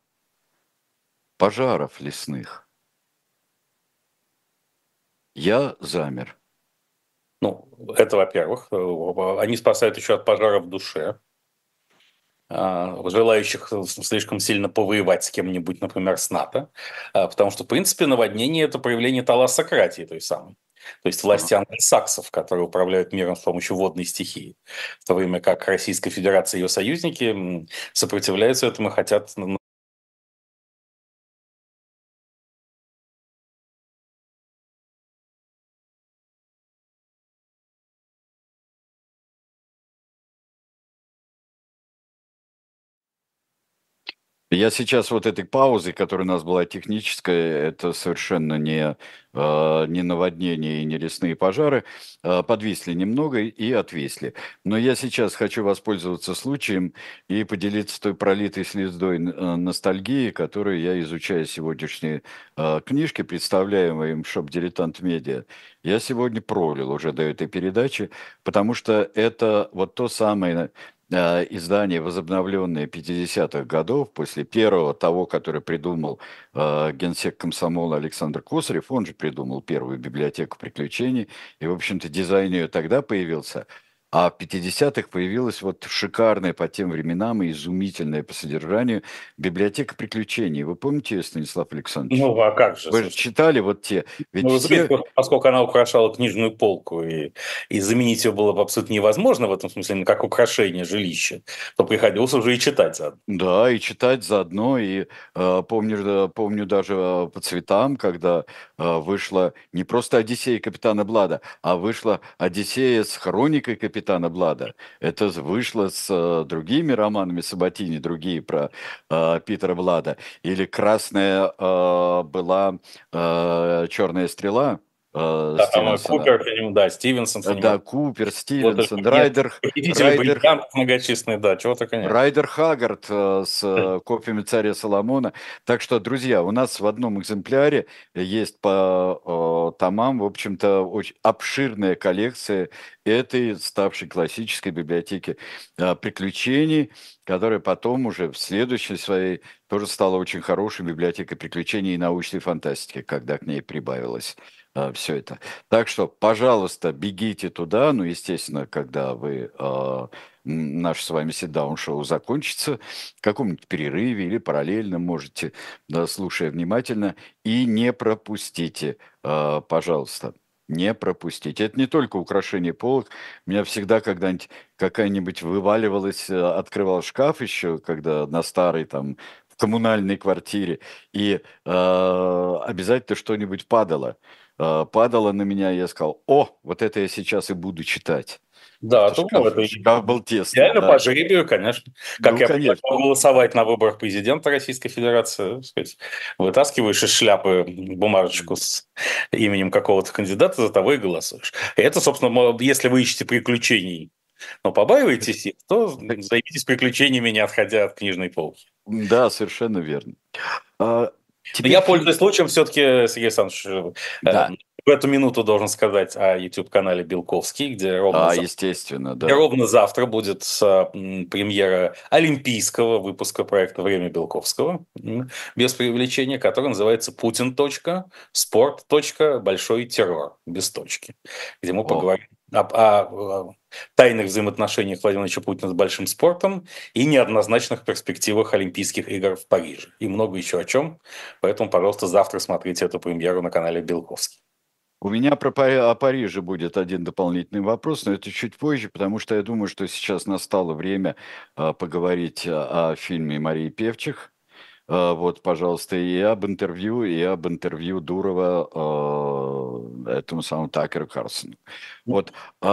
пожаров лесных. Я замер. Ну, это во-первых. Они спасают еще от пожара в душе, желающих слишком сильно повоевать с кем-нибудь, например, с НАТО. Потому что, в принципе, наводнение – это проявление талассократии той самой. То есть Ага. власти англосаксов, которые управляют миром с помощью водной стихии. В то время как Российская Федерация и ее союзники сопротивляются этому и хотят. Я сейчас вот этой паузой, которая у нас была техническая, это совершенно не наводнение и не лесные пожары, подвисли немного и отвисли. Но я сейчас хочу воспользоваться случаем и поделиться той пролитой слезой ностальгии, которую я, изучая сегодняшние книжки, представляемые им Шоп Дилетант Медиа, я сегодня пролил уже до этой передачи, потому что это вот то самое издание, возобновленное 50-х годов, после первого того, который придумал генсек комсомола Александр Косарев, он же придумал первую библиотеку приключений, и, в общем-то, дизайн ее тогда появился. А в 50-х появилась вот шикарная по тем временам и изумительная по содержанию библиотека приключений. Вы помните ее, Станислав Александрович? Ну, а как же, Вы же слушай. читали вот те? Ведь Ну, разумеется, все. поскольку она украшала книжную полку, и заменить ее было бы абсолютно невозможно в этом смысле, как украшение жилища, то приходилось уже и читать заодно. Да, и читать заодно, и помню даже по цветам, когда вышла не просто «Одиссея капитана Блада», а вышла «Одиссея с хроникой капитана Блада». Это вышло с другими романами Сабатини, другие про Питера Блада. Или «Красная» была «Черная стрела» Да, там Стивенсона. Купер, да, Стивенсон Да, занимался. Купер, Вот только Стивенсон, нет. Похитители Райдер, бриллиантов многочисленные, да, чего только нет. Райдер Хаггард с копьями царя Соломона. Так что, друзья, у нас в одном экземпляре есть по томам, в общем-то, очень обширная коллекция этой ставшей классической библиотеки приключений, которая потом уже в следующей своей тоже стала очень хорошей библиотекой приключений и научной фантастики, когда к ней прибавилось все это. Так что, пожалуйста, бегите туда, ну, естественно, когда вы наше с вами сит-даун-шоу закончится, в каком-нибудь перерыве или параллельно можете, да, слушая внимательно, и не пропустите, пожалуйста. Не пропустите. Это не только украшение полок. У меня всегда когда-нибудь какая-нибудь вываливалась, открывал шкаф еще, когда на старой там в коммунальной квартире, и обязательно что-нибудь падало. Падало на меня, и я сказал: о, вот это я сейчас и буду читать. Потому Да, что то, ну, это шкаф был тесный, идеально по да. жребию, конечно. Как Ну, я понимаю, конечно. голосовать на выборах президента Российской Федерации, так сказать, вытаскиваешь из шляпы бумажечку с именем какого-то кандидата, за того и голосуешь. И это, собственно, если вы ищете приключений, но побаиваетесь их, то займитесь приключениями, не отходя от книжной полки. Да, совершенно верно. А, Но теперь я, фильм. пользуясь случаем, все-таки, Сергей Александрович, Да, в эту минуту должен сказать о YouTube-канале Белковский, естественно, где да. ровно завтра будет премьера олимпийского выпуска проекта «Время Белковского», без преувеличения, который называется «Путин. Спорт. Большой террор». Без точки. Где мы О, поговорим о тайных взаимоотношениях Владимира Владимировича Путина с большим спортом и неоднозначных перспективах Олимпийских игр в Париже. И много еще о чем. Поэтому, пожалуйста, завтра смотрите эту премьеру на канале Белковский. у меня о Париже будет один дополнительный вопрос, но это чуть позже, потому что я думаю, что сейчас настало время поговорить о фильме Марии Певчих. Вот, пожалуйста, и об интервью Дурова этому самому Такеру Карлсону. Вот,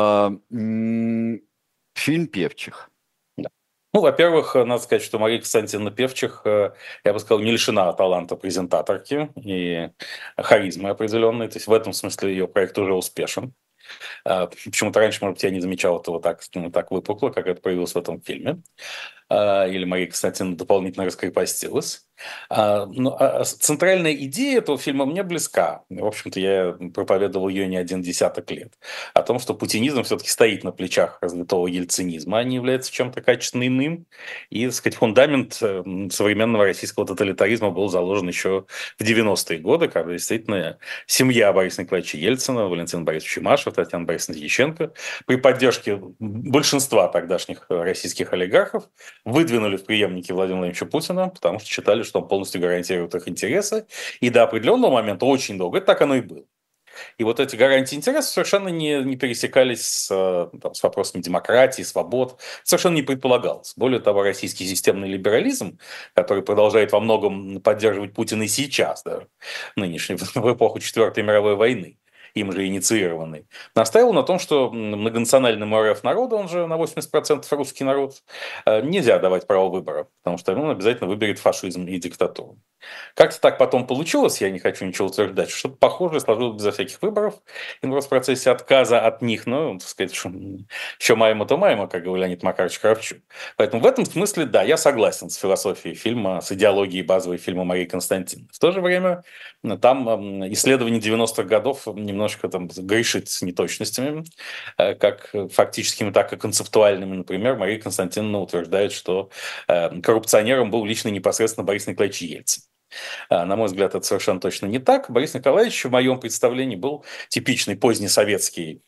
фильм «Певчих». Да. Ну, во-первых, надо сказать, что Мария Константиновна Певчих, я бы сказал, не лишена таланта презентаторки и харизмы определенной. То есть в этом смысле ее проект уже успешен. Почему-то раньше, может быть, я не замечал этого так выпукло, как это появилось в этом фильме. Или Мария Константиновна дополнительно раскрепостилась. Центральная идея этого фильма мне близка. В общем-то, я проповедовал ее не один десяток лет. О том, что путинизм все-таки стоит на плечах развитого ельцинизма, а не является чем-то качественно иным. И, так сказать, фундамент современного российского тоталитаризма был заложен еще в 90-е годы, когда действительно семья Бориса Николаевича Ельцина, Валентина Борисовича Чумашева, Татьяна Борисовна Дьяченко при поддержке большинства тогдашних российских олигархов выдвинули в преемники Владимира Владимировича Путина, потому что считали, что он полностью гарантирует их интересы. И до определенного момента, очень долго, это так оно и было. И вот эти гарантии интересов совершенно не пересекались с вопросами демократии, свобод. Совершенно не предполагалось. Более того, российский системный либерализм, который продолжает во многом поддерживать Путина и сейчас, даже нынешний, в эпоху Четвертой мировой войны, им же инициированный, настаивал на том, что многонациональному РФ народу, он же на 80% русский народ, нельзя давать право выбора, потому что он обязательно выберет фашизм и диктатуру. Как-то так потом получилось, я не хочу ничего утверждать, что-то похожее сложилось безо всяких выборов, и в процессе отказа от них, ну, так сказать, еще маемо-то маемо, как говорил Леонид Макарович Кравчук. Поэтому в этом смысле, да, я согласен с философией фильма, с идеологией базовой фильма Марии Константиновны. В то же время там исследование 90-х годов немножко там грешит с неточностями, как фактическими, так и концептуальными. Например, Мария Константиновна утверждает, что коррупционером был лично непосредственно Борис Николаевич Ельцин. На мой взгляд, это совершенно точно не так. Борис Николаевич, в моем представлении, был типичный позднесоветский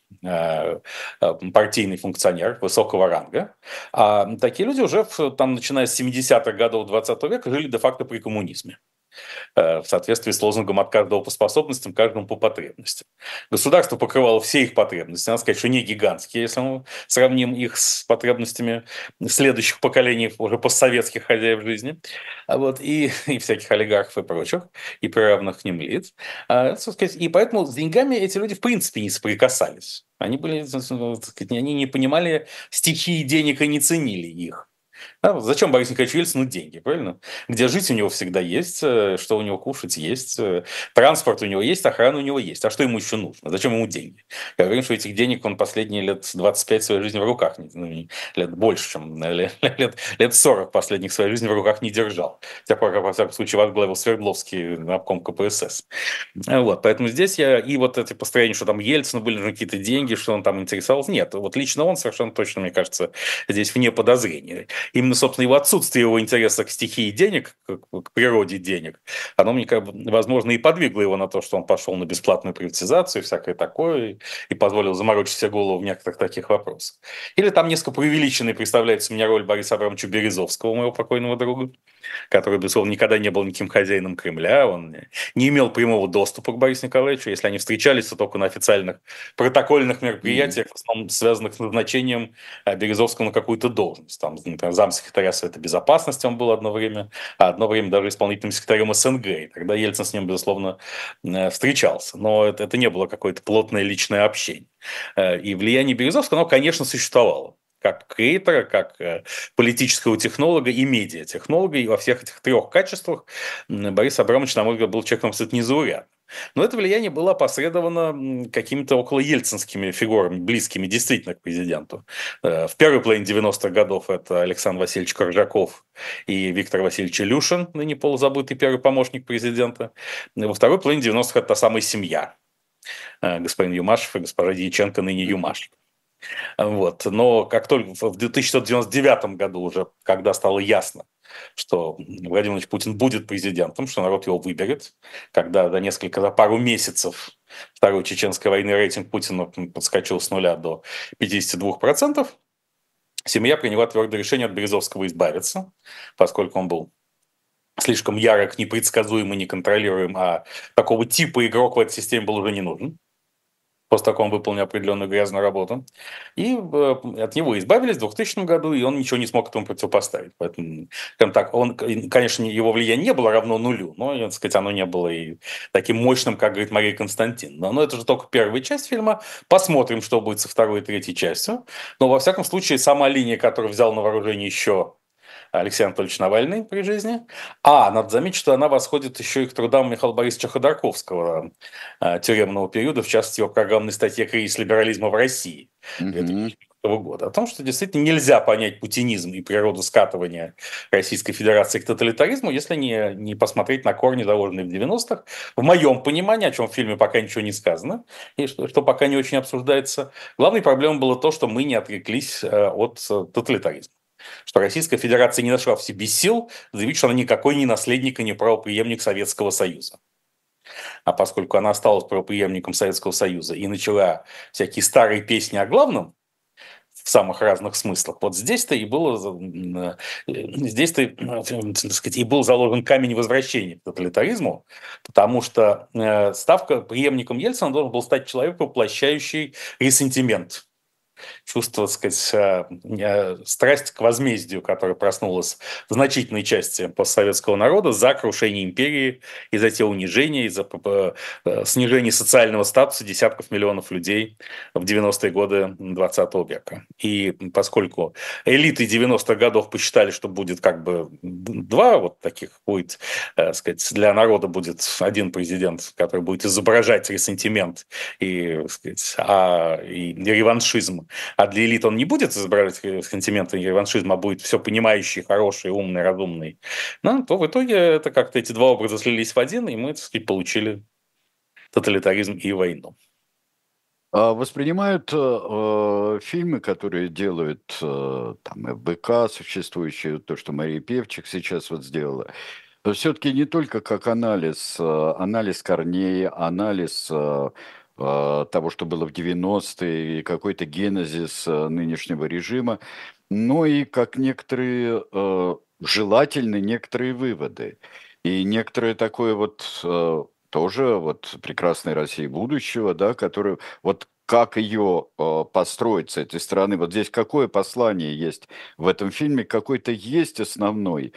партийный функционер высокого ранга. А такие люди уже, начиная с 70-х годов 20 века, жили де-факто при коммунизме. В соответствии с лозунгом «от каждого по способностям, каждому по потребностям». Государство покрывало все их потребности. Надо сказать, что не гигантские, если мы сравним их с потребностями следующих поколений уже постсоветских хозяев жизни, и всяких олигархов и прочих, и приравных к ним лиц. И поэтому с деньгами эти люди в принципе не соприкасались. Они не понимали стихии денег и не ценили их. Зачем Борису Николаевичу Ельцину деньги, правильно? Где жить у него всегда есть, что у него кушать есть, транспорт у него есть, охрана у него есть. А что ему еще нужно? Зачем ему деньги? Я говорю, что этих денег он последние лет 25 своей жизни в руках, лет больше, чем лет 40 последних своей жизни в руках не держал. С тех пор, как, во всяком случае, возглавил Свердловский обком КПСС. Поэтому здесь и вот эти построения, что там Ельцину были нужны какие-то деньги, что он там интересовался, нет. Вот лично он совершенно точно, мне кажется, здесь вне подозрения. Именно, собственно, его отсутствие его интереса к стихии денег, к природе денег, оно, мне возможно, и подвигло его на то, что он пошел на бесплатную приватизацию, всякое такое, и позволил заморочить себе голову в некоторых таких вопросах. Или там несколько преувеличенной представляется мне роль Бориса Абрамовича Березовского, моего покойного друга, который, безусловно, никогда не был никаким хозяином Кремля, он не имел прямого доступа к Борису Николаевичу, если они встречались, то только на официальных протокольных мероприятиях, в основном связанных с назначением Березовского на какую-то должность. Там, например, замсекретаря Совета Безопасности он был одно время, а одно время даже исполнительным секретарем СНГ. И тогда Ельцин с ним, безусловно, встречался. Но это не было какое-то плотное личное общение. И влияние Березовского, оно, конечно, существовало. Как креатора, как политического технолога и медиатехнолога. И во всех этих трех качествах Борис Абрамович, на мой взгляд, был человеком абсолютно незаурядным. Но это влияние было опосредовано какими-то околоельцинскими фигурами, близкими действительно к президенту. В первой половине 90-х годов это Александр Васильевич Коржаков и Виктор Васильевич Илюшин, ныне полузабытый первый помощник президента. Во второй половине 90-х это та самая семья. Господин Юмашев и госпожа Дьяченко, ныне Юмашев. Но как только в 1999 году уже, когда стало ясно, что Владимир Владимирович Путин будет президентом, что народ его выберет, когда за пару месяцев Второй Чеченской войны рейтинг Путина подскочил с 0 до 52%, семья приняла твердое решение от Березовского избавиться, поскольку он был слишком ярок, непредсказуем и неконтролируем, а такого типа игрок в этой системе был уже не нужен. После того, как он выполнил определенную грязную работу. И от него избавились в 2000 году, и он ничего не смог этому противопоставить. Поэтому, скажем так, конечно, его влияние не было равно нулю, но, так сказать, оно не было и таким мощным, как говорит Мария Константиновна. Но это же только первая часть фильма. Посмотрим, что будет со второй и третьей частью. Но, во всяком случае, сама линия, которую взял на вооружение еще Алексей Анатольевич Навальный при жизни. Надо заметить, что она восходит еще и к трудам Михаила Борисовича Ходорковского тюремного периода, в частности, его программной статье «Кризис либерализма в России» 2004 года. О том, что действительно нельзя понять путинизм и природу скатывания Российской Федерации к тоталитаризму, если не посмотреть на корни, заложенные в 90-х. В моем понимании, о чем в фильме пока ничего не сказано, и что пока не очень обсуждается, главной проблемой было то, что мы не отреклись от тоталитаризма. Что Российская Федерация не нашла в себе сил заявить, что она никакой не наследник и не правопреемник Советского Союза. А поскольку она осталась правопреемником Советского Союза и начала всякие старые песни о главном, в самых разных смыслах. Вот здесь-то и было, здесь-то, так сказать, и был заложен камень возвращения к тоталитаризму, потому что ставка преемником Ельцина должен был стать человек, воплощающий ресентимент, чувство, так сказать, страсть к возмездию, которая проснулась в значительной части постсоветского народа за крушение империи и за те унижения, и за снижение социального статуса десятков миллионов людей в 90-е годы 20 века. И поскольку элиты 90-х годов посчитали, что будет как бы два вот таких, будет, сказать, для народа будет один президент, который будет изображать ресентимент и, сказать, и реваншизм, а для элит он не будет изображать сантименты и реваншизм, а будет все понимающий, хороший, умный, разумный, ну, то в итоге это как-то эти два образа слились в один, и мы, так сказать, получили тоталитаризм и войну. Воспринимают фильмы, которые делают там ФБК, существующие, то, что Мария Певчик сейчас вот сделала, все-таки не только как анализ, анализ корней, анализ того, что было в 90-е, и какой-то генезис нынешнего режима, но и как некоторые желательные некоторые выводы. И некоторое такое вот тоже вот прекрасной России будущего, да, которую вот как ее построить с этой стороны. Вот здесь какое послание есть в этом фильме, какой-то есть основной,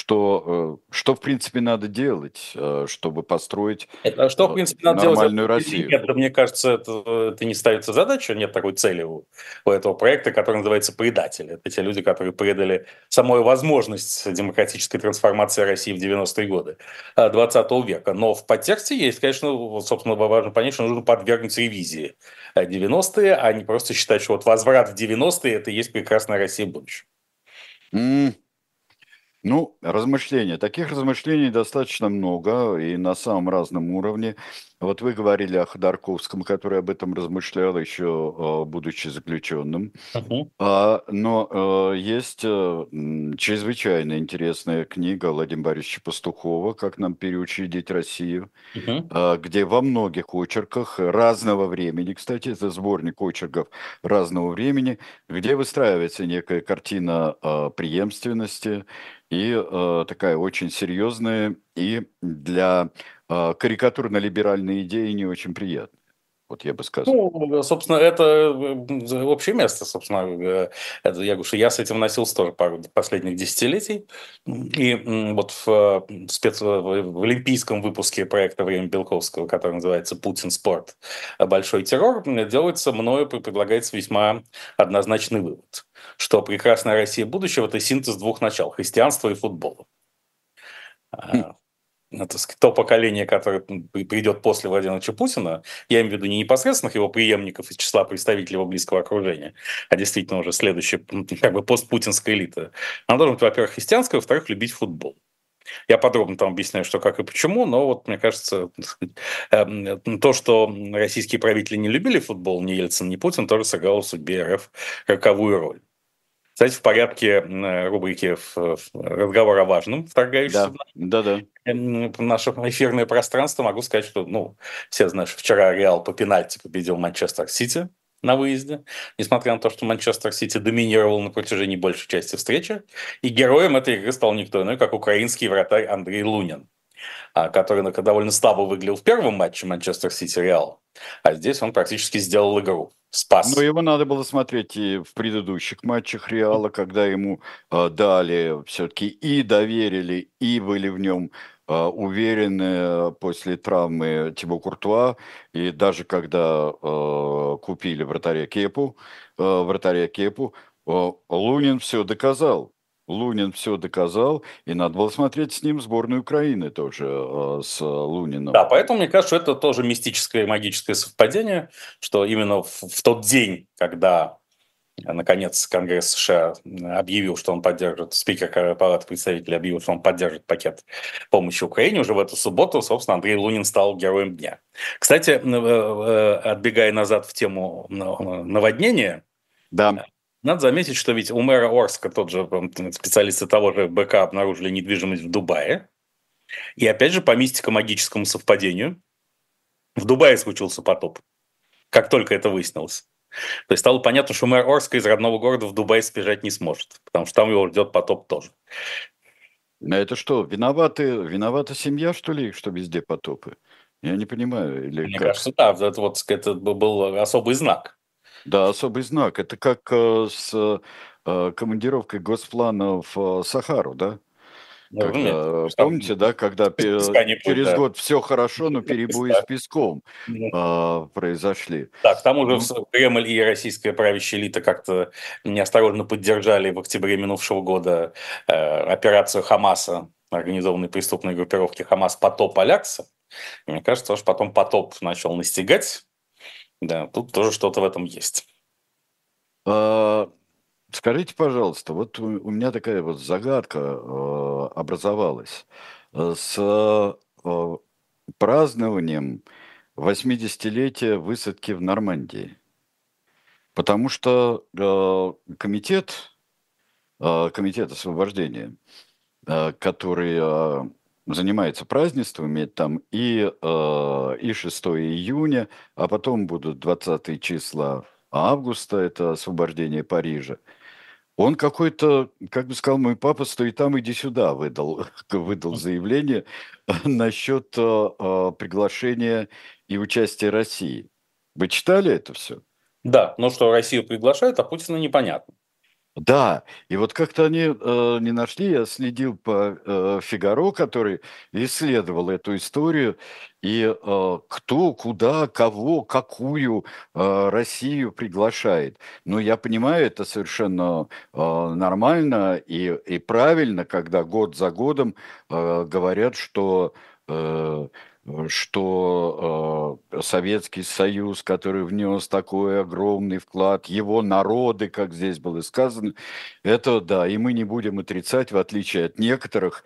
что в принципе надо делать, чтобы построить Что, в принципе, надо делать в этом нормальную фильме? Россию. Нет, мне кажется, это не ставится задача, нет такой цели у этого проекта, который называется «Предатели». Это те люди, которые предали самую возможность демократической трансформации России в 90-е годы 20 века. Но в подтексте есть, конечно, вот, собственно, важно понять, что нужно подвергнуть ревизии 90-е, а не просто считать, что вот возврат в 90-е – это и есть прекрасная Россия будущего. М, Ну, размышления. Таких размышлений достаточно много и на самом разном уровне. Вот вы говорили о Ходорковском, который об этом размышлял еще, будучи заключенным. Мгм. Но есть чрезвычайно интересная книга Владимира Борисовича Пастухова «Как нам переучредить Россию», Мгм. где во многих очерках разного времени, кстати, это сборник очерков разного времени, где выстраивается некая картина преемственности и такая очень серьезная и для карикатурно-либеральной идеи не очень приятная. Вот я бы сказал. Ну, собственно, это общее место, собственно. Это, я говорю, что я с этим носился тоже пару последних десятилетий. И вот в олимпийском выпуске проекта «Время Белковского», который называется «Путин. Спорт. Большой террор», делается мною, предлагается весьма однозначный вывод, что прекрасная Россия будущего – это синтез двух начал – христианства и футбола. Хм. Так сказать, то поколение, которое придет после Владимира Владимировича Путина, я имею в виду не непосредственных его преемников из числа представителей его близкого окружения, а действительно уже следующая, как бы постпутинская элита, она должна быть, во-первых, христианская, во-вторых, любить футбол. Я подробно там объясняю, что, как и почему, но вот мне кажется, так сказать, то, что российские правители не любили футбол, ни Ельцин, ни Путин, тоже сыграло в судьбе РФ роковую роль. Кстати, в порядке рубрики «Разговор о важном», вторгающийся Да. в наше эфирное пространство, могу сказать, что, ну, все знают, что вчера Реал по пенальти победил Манчестер Сити на выезде, несмотря на то, что Манчестер Сити доминировал на протяжении большей части встречи, и героем этой игры стал никто иной, как украинский вратарь Андрей Лунин, который довольно слабо выглядел в первом матче Манчестер Сити Реал, а здесь он практически сделал игру, Но спас. его надо было смотреть и в предыдущих матчах Реала, когда ему дали все-таки и доверили, и были в нем уверены после травмы Тибо Куртуа, и даже когда купили вратаря Кепу, Лунин все доказал. Лунин все доказал, и надо было смотреть с ним сборную Украины тоже, с Луниным. Да, поэтому мне кажется, что это тоже мистическое и магическое совпадение, что именно в тот день, когда наконец, Конгресс США объявил, что он поддержит, спикер Палаты представителей объявил, что он поддержит пакет помощи Украине, уже в эту субботу, собственно, Андрей Лунин стал героем дня. Кстати, отбегая назад в тему наводнения, Да. надо заметить, что ведь у мэра Орска, тот же специалисты того же БК, обнаружили недвижимость в Дубае. И опять же, по мистико-магическому совпадению, в Дубае случился потоп, как только это выяснилось. То есть стало понятно, что мэр Орска из родного города в Дубай сбежать не сможет, потому что там его ждет потоп тоже. А это что, виновата семья, что ли, что везде потопы? Я не понимаю, или Мне как? кажется, да, это был особый знак. Да, особый знак. Это как с командировкой Госплана в Сахару, да? Ну, разумеется, Когда, там помните, да, когда без песка не будет, через да. год все хорошо, но Без перебои с песка. песком Ну, произошли. да, к тому же Ну, Кремль и российская правящая элита как-то неосторожно поддержали в октябре минувшего года операцию Хамаса, организованной преступной группировки Хамас «Потоп Алякса». И мне кажется, что потом потоп начал настигать. Да, тут тоже что-то в этом есть. а, скажите, пожалуйста, вот у меня такая вот загадка образовалась с празднованием 80-летия высадки в Нормандии. Потому что комитет освобождения, который занимается празднествами, там и 6 июня, а потом будут 20 числа августа, это освобождение Парижа. Он какой-то, как бы сказал мой папа, стой там, иди сюда, выдал заявление насчет приглашения и участия России. Вы читали это все? Да, но что Россию приглашают, а Путина непонятно. Да, и вот как-то они не нашли, я следил по «Фигаро», который исследовал эту историю, и кто, куда, кого, какую Россию приглашает. Ну, я понимаю, это совершенно нормально и правильно, когда год за годом говорят, э, что Советский Союз, который внес такой огромный вклад, его народы, как здесь было сказано, это да, и мы не будем отрицать, в отличие от некоторых,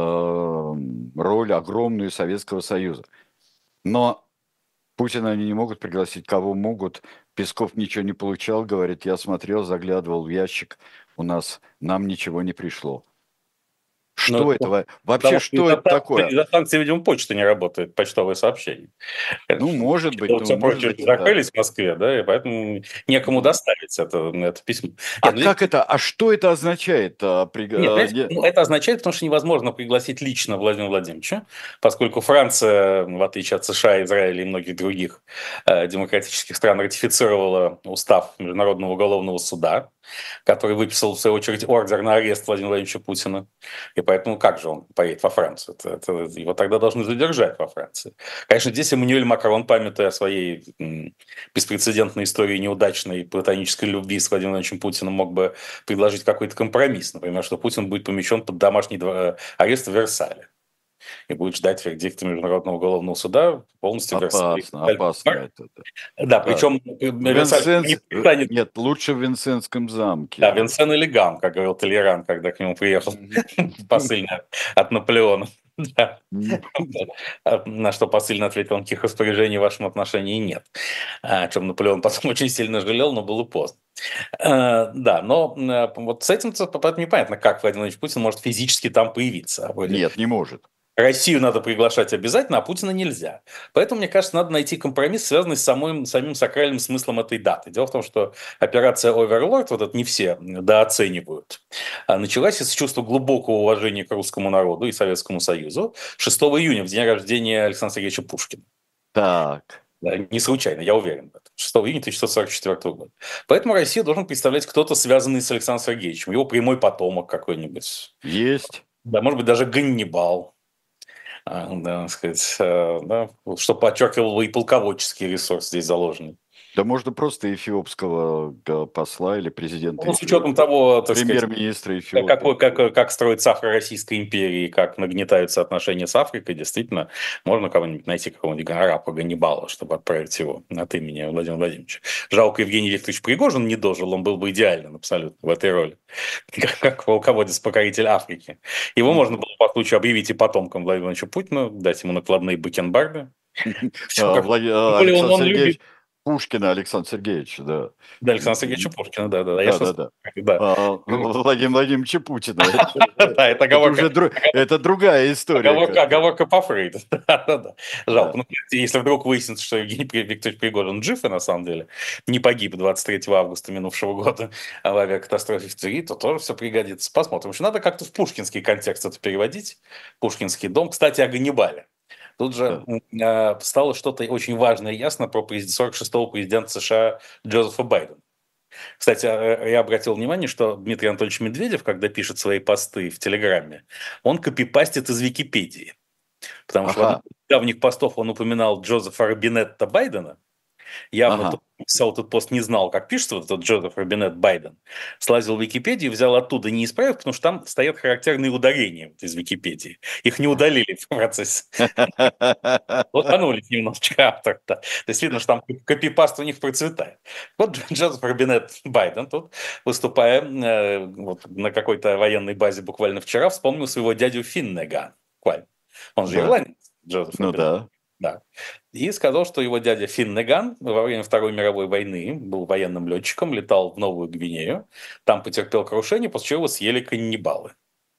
роль огромную Советского Союза. Но Путина они не могут пригласить, кого могут. Песков ничего не получал, говорит, я смотрел, заглядывал в ящик, нам ничего не пришло. Но Что это? Вообще, потому что что это такое? из-за санкций, видимо, почта не работает, почтовые сообщения. Ну, может быть, Все может прочее быть, и так. закрылись в Москве, да, и поэтому некому доставить это письмо. А Нет, как это? А что это означает? Нет, понимаете, ну, это означает, потому что невозможно пригласить лично Владимира Владимировича, поскольку Франция, в отличие от США, Израиля и многих других демократических стран, ратифицировала устав Международного уголовного суда, который выписал, в свою очередь, ордер на арест Владимира Владимировича Путина. И поэтому как же он поедет во Францию? Его тогда должны задержать во Франции. Конечно, здесь Эммануэль Макрон, памятуя о своей беспрецедентной истории неудачной платонической любви с Владимиром Владимировичем Путиным, мог бы предложить какой-то компромисс. Например, что Путин будет помещен под домашний арест в Версале и будет ждать вердикта Международного уголовного суда полностью в Версале. Опасно это. Да, Да. причем Версаль не станет. Нет, лучше в Винсентском замке. Да, Винсен или Гам, как говорил Толеран, когда к нему приехал посыльный от Наполеона. Да. На что посыльный ответил, никаких распоряжений в вашем отношении нет. О чем Наполеон потом очень сильно жалел, но было поздно. Да, но вот с этим поэтому непонятно, как Владимир Владимирович Путин может физически там появиться. Нет, не может. Россию надо приглашать обязательно, а Путина нельзя. Поэтому, мне кажется, надо найти компромисс, связанный с самим сакральным смыслом этой даты. Дело в том, что операция Оверлорд, вот это не все недооценивают, началась из чувства глубокого уважения к русскому народу и Советскому Союзу 6 июня, в день рождения Александра Сергеевича Пушкина. Так. Да, не случайно, я уверен в этом. 6 июня 1944 года. Поэтому Россию должен представлять кто-то, связанный с Александром Сергеевичем, его прямой потомок какой-нибудь. Есть. Да, может быть, даже Ганнибал. Да, сказать, да, что подчеркивал бы и полководческий ресурс здесь заложенный. Да можно просто эфиопского посла или президента Ну, с учетом Эфиопии, того, так сказать, премьер-министра Эфиопии. как строится Афро-Российская империя и как нагнетаются отношения с Африкой, действительно, можно кого-нибудь найти, какого-нибудь арапа Ганнибала, чтобы отправить его от имени Владимира Владимировича. Жалко, Евгений Викторович Пригожин не дожил, он был бы идеален абсолютно в этой роли, как полководец-покоритель Африки. Его можно было по случаю объявить и потомкам Владимира Владимировича Путина, дать ему накладные бакенбарды. Все как... Тем более Александр он любит. Сергеевич, Пушкина Александр Сергеевич, да. Да, Александра Сергеевича Пушкина, да. Я Да, что да, сказал? да. Да. Владимира Владимировича Путина. Да, это Это оговорка. уже это другая история. Оговорка по Фрейду. Да. Да. Жалко. Ну, если вдруг выяснится, что Евгений Викторович Пригожин жив и на самом деле не погиб 23 августа минувшего года в авиакатастрофе в Твери, то тоже все пригодится. Посмотрим. Еще надо как-то в пушкинский контекст это переводить. Пушкинский дом. Кстати, о Ганнибале. Тут же стало что-то очень важное и ясно про 46-го президента США Джозефа Байдена. Кстати, я обратил внимание, что Дмитрий Анатольевич Медведев, когда пишет свои посты в Телеграме, он копипастит из Википедии. Потому что в одном Ага, из давних постов он упоминал Джозефа Робинетта Байдена. Явно ага. тот, кто писал этот пост, не знал, как пишется вот этот Джозеф Робинетт Байден. Слазил в Википедию, взял оттуда, не исправив, потому что там стоят характерные ударения вот из Википедии. Их не удалили в процессе. Лоханулись немножечко автор. Да. То есть видно, что там копипаст у них процветает. Вот Джозеф Робинетт Байден тут, выступая вот на какой-то военной базе буквально вчера, вспомнил своего дядю Финнега. Он же Да, ирландец, Джозеф ну Робинетт. да. Да. И сказал, что его дядя Финнеган во время Второй мировой войны был военным летчиком, летал в Новую Гвинею, там потерпел крушение, после чего его съели каннибалы.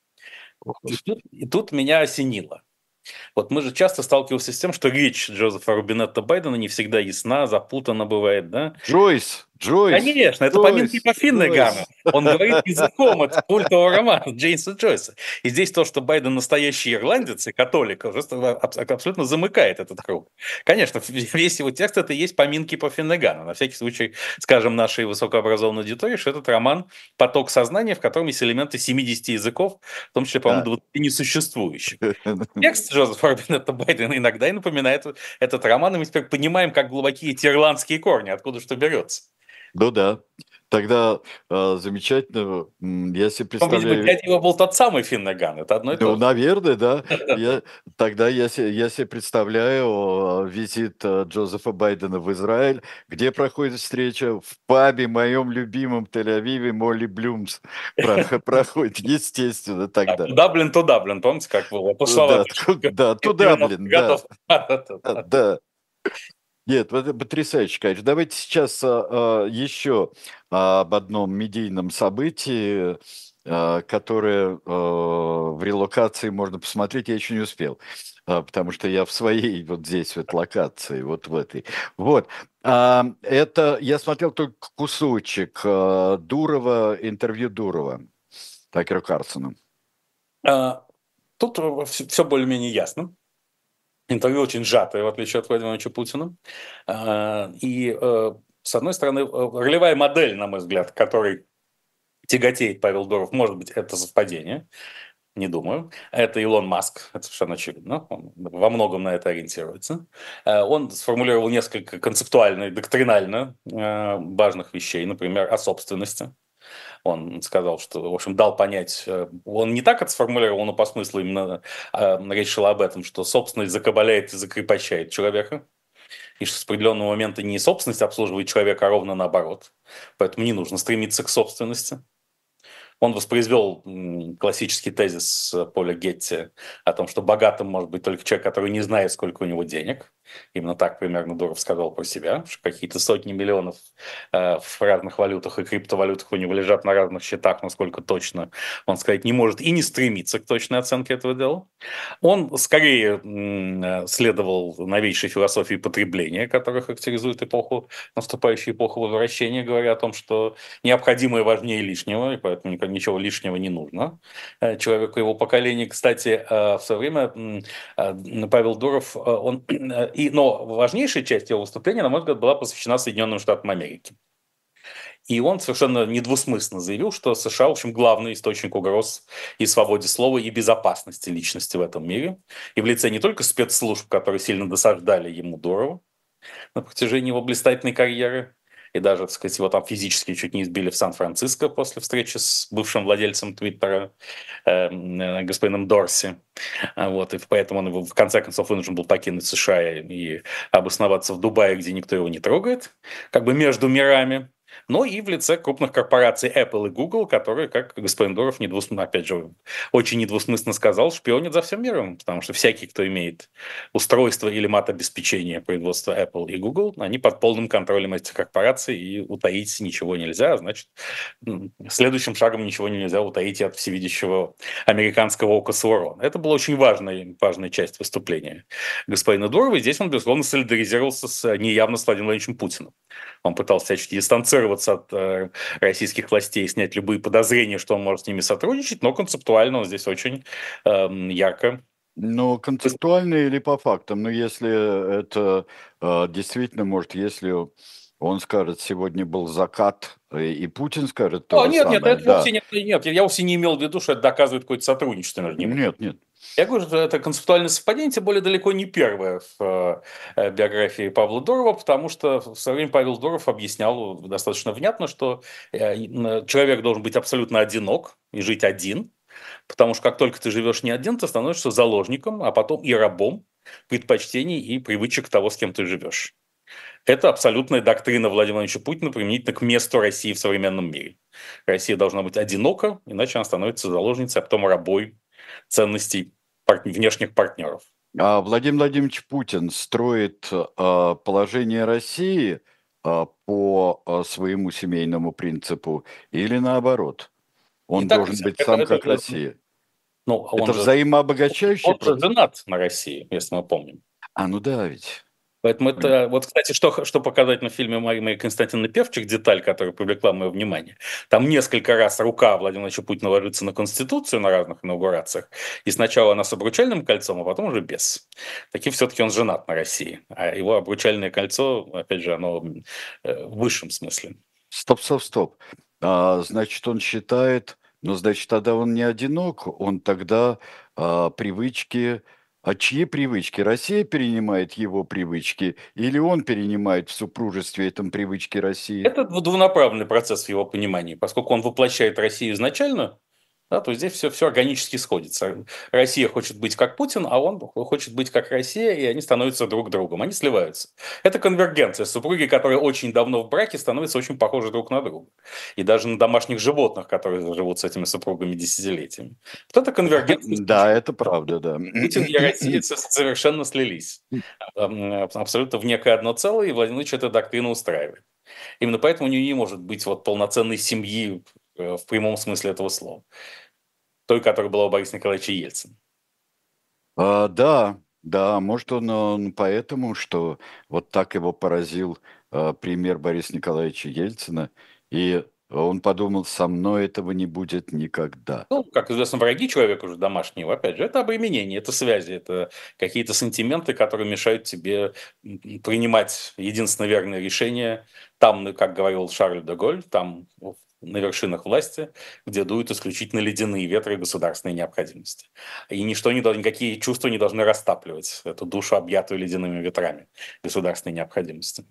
О, И Господи. тут меня осенило. Вот мы же часто сталкиваемся с тем, что речь Джозефа Робинетта Байдена не всегда ясна, запутана бывает, да? Джойс, Джойс, Конечно, это поминки Джойс, по Финнегану. Джойс. Он говорит языком от культового романа Джеймса Джойса. И здесь то, что Байден настоящий ирландец и католик, уже абсолютно замыкает этот круг. Конечно, весь его текст это и есть поминки по Финнегану. На всякий случай скажем нашей высокообразованной аудитории, что этот роман «Поток сознания», в котором есть элементы 70 языков, в том числе, по-моему, Да. 20 несуществующих. Текст Джозефа Робинетта Байдена иногда и напоминает этот роман, и мы теперь понимаем, как глубокие эти ирландские корни, откуда что берется. Ну да. Тогда замечательно. Я себе Видимо, представляю. дядя его был тот самый Финнеган, это одно и Ну, то же. наверное, да. Тогда я себе представляю визит Джозефа Байдена в Израиль, где проходит встреча в пабе моем любимом Тель-Авиве Молли Блюмс. Проходит, естественно, тогда. Дублин то Дублин, помните, как было? Пошла Да, туда, блин, да, готов. да. Нет, это потрясающе, конечно. Давайте сейчас еще об одном медийном событии, которое в релокации можно посмотреть, я еще не успел, потому что я в своей вот здесь вот локации, вот в этой. Вот. Это я смотрел только кусочек Дурова, интервью Дурова, Такеру Карлсону. Тут все более-менее ясно. Интервью очень сжатое, в отличие от Владимира Владимировича Путина. И, с одной стороны, ролевая модель, на мой взгляд, которой тяготеет Павел Дуров, может быть, это совпадение. Не думаю. Это Илон Маск, это совершенно очевидно. Он во многом на это ориентируется. Он сформулировал несколько концептуально и доктринально важных вещей, например, о собственности. Он сказал, что, в общем, дал понять, он не так это сформулировал, но по смыслу именно речь шла об этом, что собственность закабаляет и закрепощает человека, и что с определенного момента не собственность обслуживает человека, а ровно наоборот. Поэтому не нужно стремиться к собственности. Он воспроизвел классический тезис Поля Гетти о том, что богатым может быть только человек, который не знает, сколько у него денег. Именно так примерно Дуров сказал про себя, что какие-то сотни миллионов в разных валютах и криптовалютах у него лежат на разных счетах, насколько точно он сказать не может и не стремится к точной оценке этого дела. Он скорее следовал новейшей философии потребления, которая характеризует эпоху, наступающую эпоху возвращения, говоря о том, что необходимое важнее лишнего, и поэтому ничего лишнего не нужно человеку его поколения. Кстати, в свое время Павел Дуров, но важнейшая часть его выступления, на мой взгляд, была посвящена Соединенным Штатам Америки. И он совершенно недвусмысленно заявил, что США, в общем, главный источник угроз и свободе слова, и безопасности личности в этом мире. И в лице не только спецслужб, которые сильно досаждали ему Дурову, на протяжении его блистательной карьеры. И даже, так сказать, его там физически чуть не избили в Сан-Франциско после встречи с бывшим владельцем Твиттера, господином Дорси. Вот, и поэтому он в конце концов вынужден был покинуть США и обосноваться в Дубае, где никто его не трогает, как бы между мирами. Но и в лице крупных корпораций Apple и Google, которые, как господин Дуров опять же, очень недвусмысленно сказал, шпионят за всем миром, потому что всякий, кто имеет устройство или мат-обеспечение производства Apple и Google, они под полным контролем этих корпораций, и утаить ничего нельзя, а значит, следующим шагом ничего нельзя утаить и от всевидящего американского ока Саурона. Это была очень важная часть выступления господина Дурова, и здесь он, безусловно, солидаризировался неявно с Владимиром Владимировичем Путиным. Он пытался всячески дистанцироваться от российских властей, снять любые подозрения, что он может с ними сотрудничать, но концептуально он здесь очень ярко. Ну, концептуально или по фактам? Ну, если это действительно, может, если он скажет, сегодня был закат, и Путин скажет то же Нет, самое, это да. вовсе нет, я вовсе не имел в виду, что это доказывает какое-то сотрудничество между ними. Нет. Я говорю, что это концептуальное совпадение, тем более далеко не первое в биографии Павла Дурова, потому что в свое время Павел Дуров объяснял достаточно внятно, что человек должен быть абсолютно одинок и жить один, потому что как только ты живешь не один, ты становишься заложником, а потом и рабом предпочтений и привычек того, с кем ты живешь. Это абсолютная доктрина Владимира Владимировича Путина применительно к месту России в современном мире. Россия должна быть одинока, иначе она становится заложницей, а потом рабой ценностей внешних партнеров. А Владимир Владимирович Путин строит положение России по своему семейному принципу или наоборот? Он должен быть сам как Россия. Ну, это взаимообогащающий он же женат на России, если мы помним. Ну да, ведь. Поэтому это, вот, кстати, что показательно в фильме Марии Константиновны Певчих, деталь, которая привлекла мое внимание. Там несколько раз рука Владимира Владимировича Путина ложится на Конституцию на разных инаугурациях. И сначала она с обручальным кольцом, а потом уже без. Таким все-таки он женат на России. А его обручальное кольцо, опять же, оно в высшем смысле. Стоп. Значит, он считает, значит, тогда он не одинок, он тогда привычки... А чьи привычки? Россия перенимает его привычки или он перенимает в супружестве этом привычки России? Это двунаправленный процесс в его понимании, поскольку он воплощает Россию изначально, да, то здесь все органически сходится. Россия хочет быть как Путин, а он хочет быть как Россия, и они становятся друг другом, они сливаются. Это конвергенция. Супруги, которые очень давно в браке, становятся очень похожи друг на друга. И даже на домашних животных, которые живут с этими супругами десятилетиями. Вот это конвергенция. Да, это правда, да. Путин и Россия совершенно слились. Абсолютно в некое одно целое, и Владимир Владимирович эту доктрину устраивает. Именно поэтому у нее не может быть полноценной семьи в прямом смысле этого слова. Той, которая была у Бориса Николаевича Ельцина. Да, может он поэтому, что вот так его поразил пример Бориса Николаевича Ельцина, и он подумал, со мной этого не будет никогда. Ну, как известно, враги человека уже домашнего, опять же, это обременение, это связи, это какие-то сантименты, которые мешают тебе принимать единственно верное решение там, как говорил Шарль де Голль, там на вершинах власти, где дуют исключительно ледяные ветры государственной необходимости. И никакие чувства не должны растапливать эту душу, объятую ледяными ветрами государственной необходимости.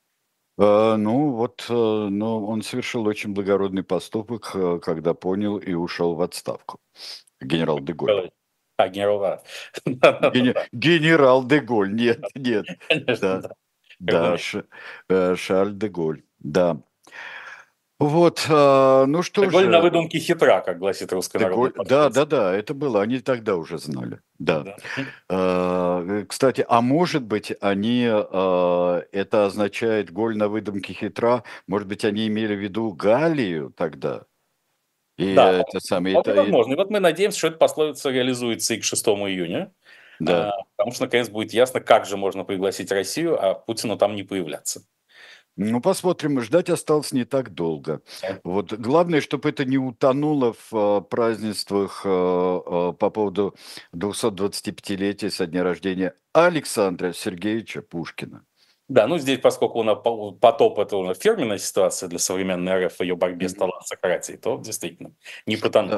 Но он совершил очень благородный поступок, когда понял и ушел в отставку. Генерал де Голль. Генерал. Генерал де Голль, нет. Конечно, Да, Шарль де Голль, да. Вот, ну что де Голль же. на выдумке хитра, как гласит русская народная пословица. Да, это было, они тогда уже знали, да. Кстати, а может быть, это означает голь на выдумке хитра, может быть, они имели в виду Галлию тогда? И Да, это самое... вполне возможно. И вот мы надеемся, что эта пословица реализуется и к 6 июня, Да. потому что, наконец, будет ясно, как же можно пригласить Россию, а Путину там не появляться. Ну, посмотрим, ждать осталось не так долго. Да. Вот главное, чтобы это не утонуло в празднествах по поводу 225-летия со дня рождения Александра Сергеевича Пушкина. Да, ну здесь, поскольку потоп – это уже фирменная ситуация для современной РФ в ее борьбе с талантократией, то действительно не потонул. Да.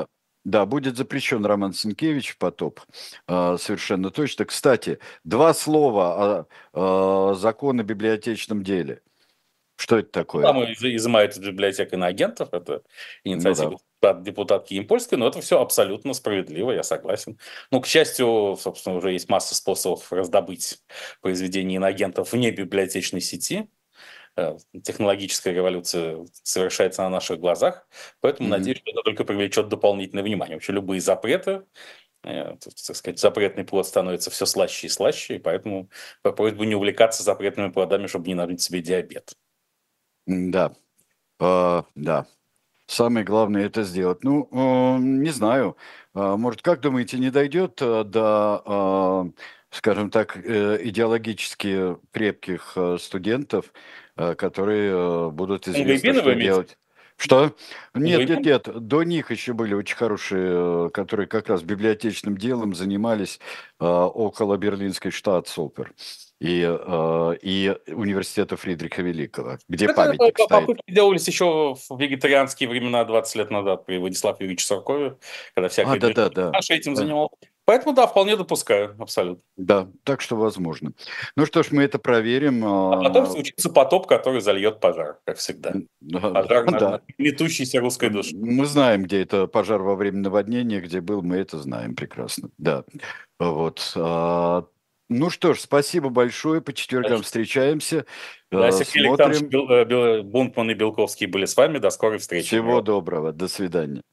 Да, будет запрещен Роман Сенкевич потоп. Совершенно точно. Кстати, два слова о закон о библиотечном деле. Что это такое? Там изымают из библиотек иноагентов, это Ну да. инициатива депутатки Ямпольской, но это все абсолютно справедливо, я согласен. Ну, к счастью, собственно, уже есть масса способов раздобыть произведения иноагентов вне библиотечной сети. Технологическая революция совершается на наших глазах, поэтому Мгм. надеюсь, что это только привлечет дополнительное внимание. Вообще любые запреты, так сказать, запретный плод становится все слаще и слаще, и поэтому по просьбу не увлекаться запретными плодами, чтобы не нажить себе диабет. Да. Да. Самое главное это сделать. Ну, не знаю. Может, как думаете, не дойдет до, скажем так, идеологически крепких студентов, которые будут известно, Ангайбина вы что имеете? делать? Что? Нет, нет, Ангайбин? нет. До них еще были очень хорошие, которые как раз библиотечным делом занимались около Берлинской штатсопер и университета Фридриха Великого, где Это памятник стоит. попытки делались еще в вегетарианские времена 20 лет назад при Владиславе Юрьевиче Суркове, когда всякое движение Да-да-да. наше этим Да. занималось. Поэтому да, вполне допускаю, абсолютно. Да, так что возможно. Ну что ж, мы это проверим. А потом случится потоп, который зальет пожар, как всегда. Пожар Да. над метущейся русской душой. Мы знаем, где это пожар во время наводнения, где был, мы это знаем прекрасно. Да. Вот. Ну что ж, спасибо большое. По четвергам встречаемся, Да, Сергей Александрович смотрим. Бунтман и Белковский были с вами. До скорой встречи. Всего доброго. До свидания.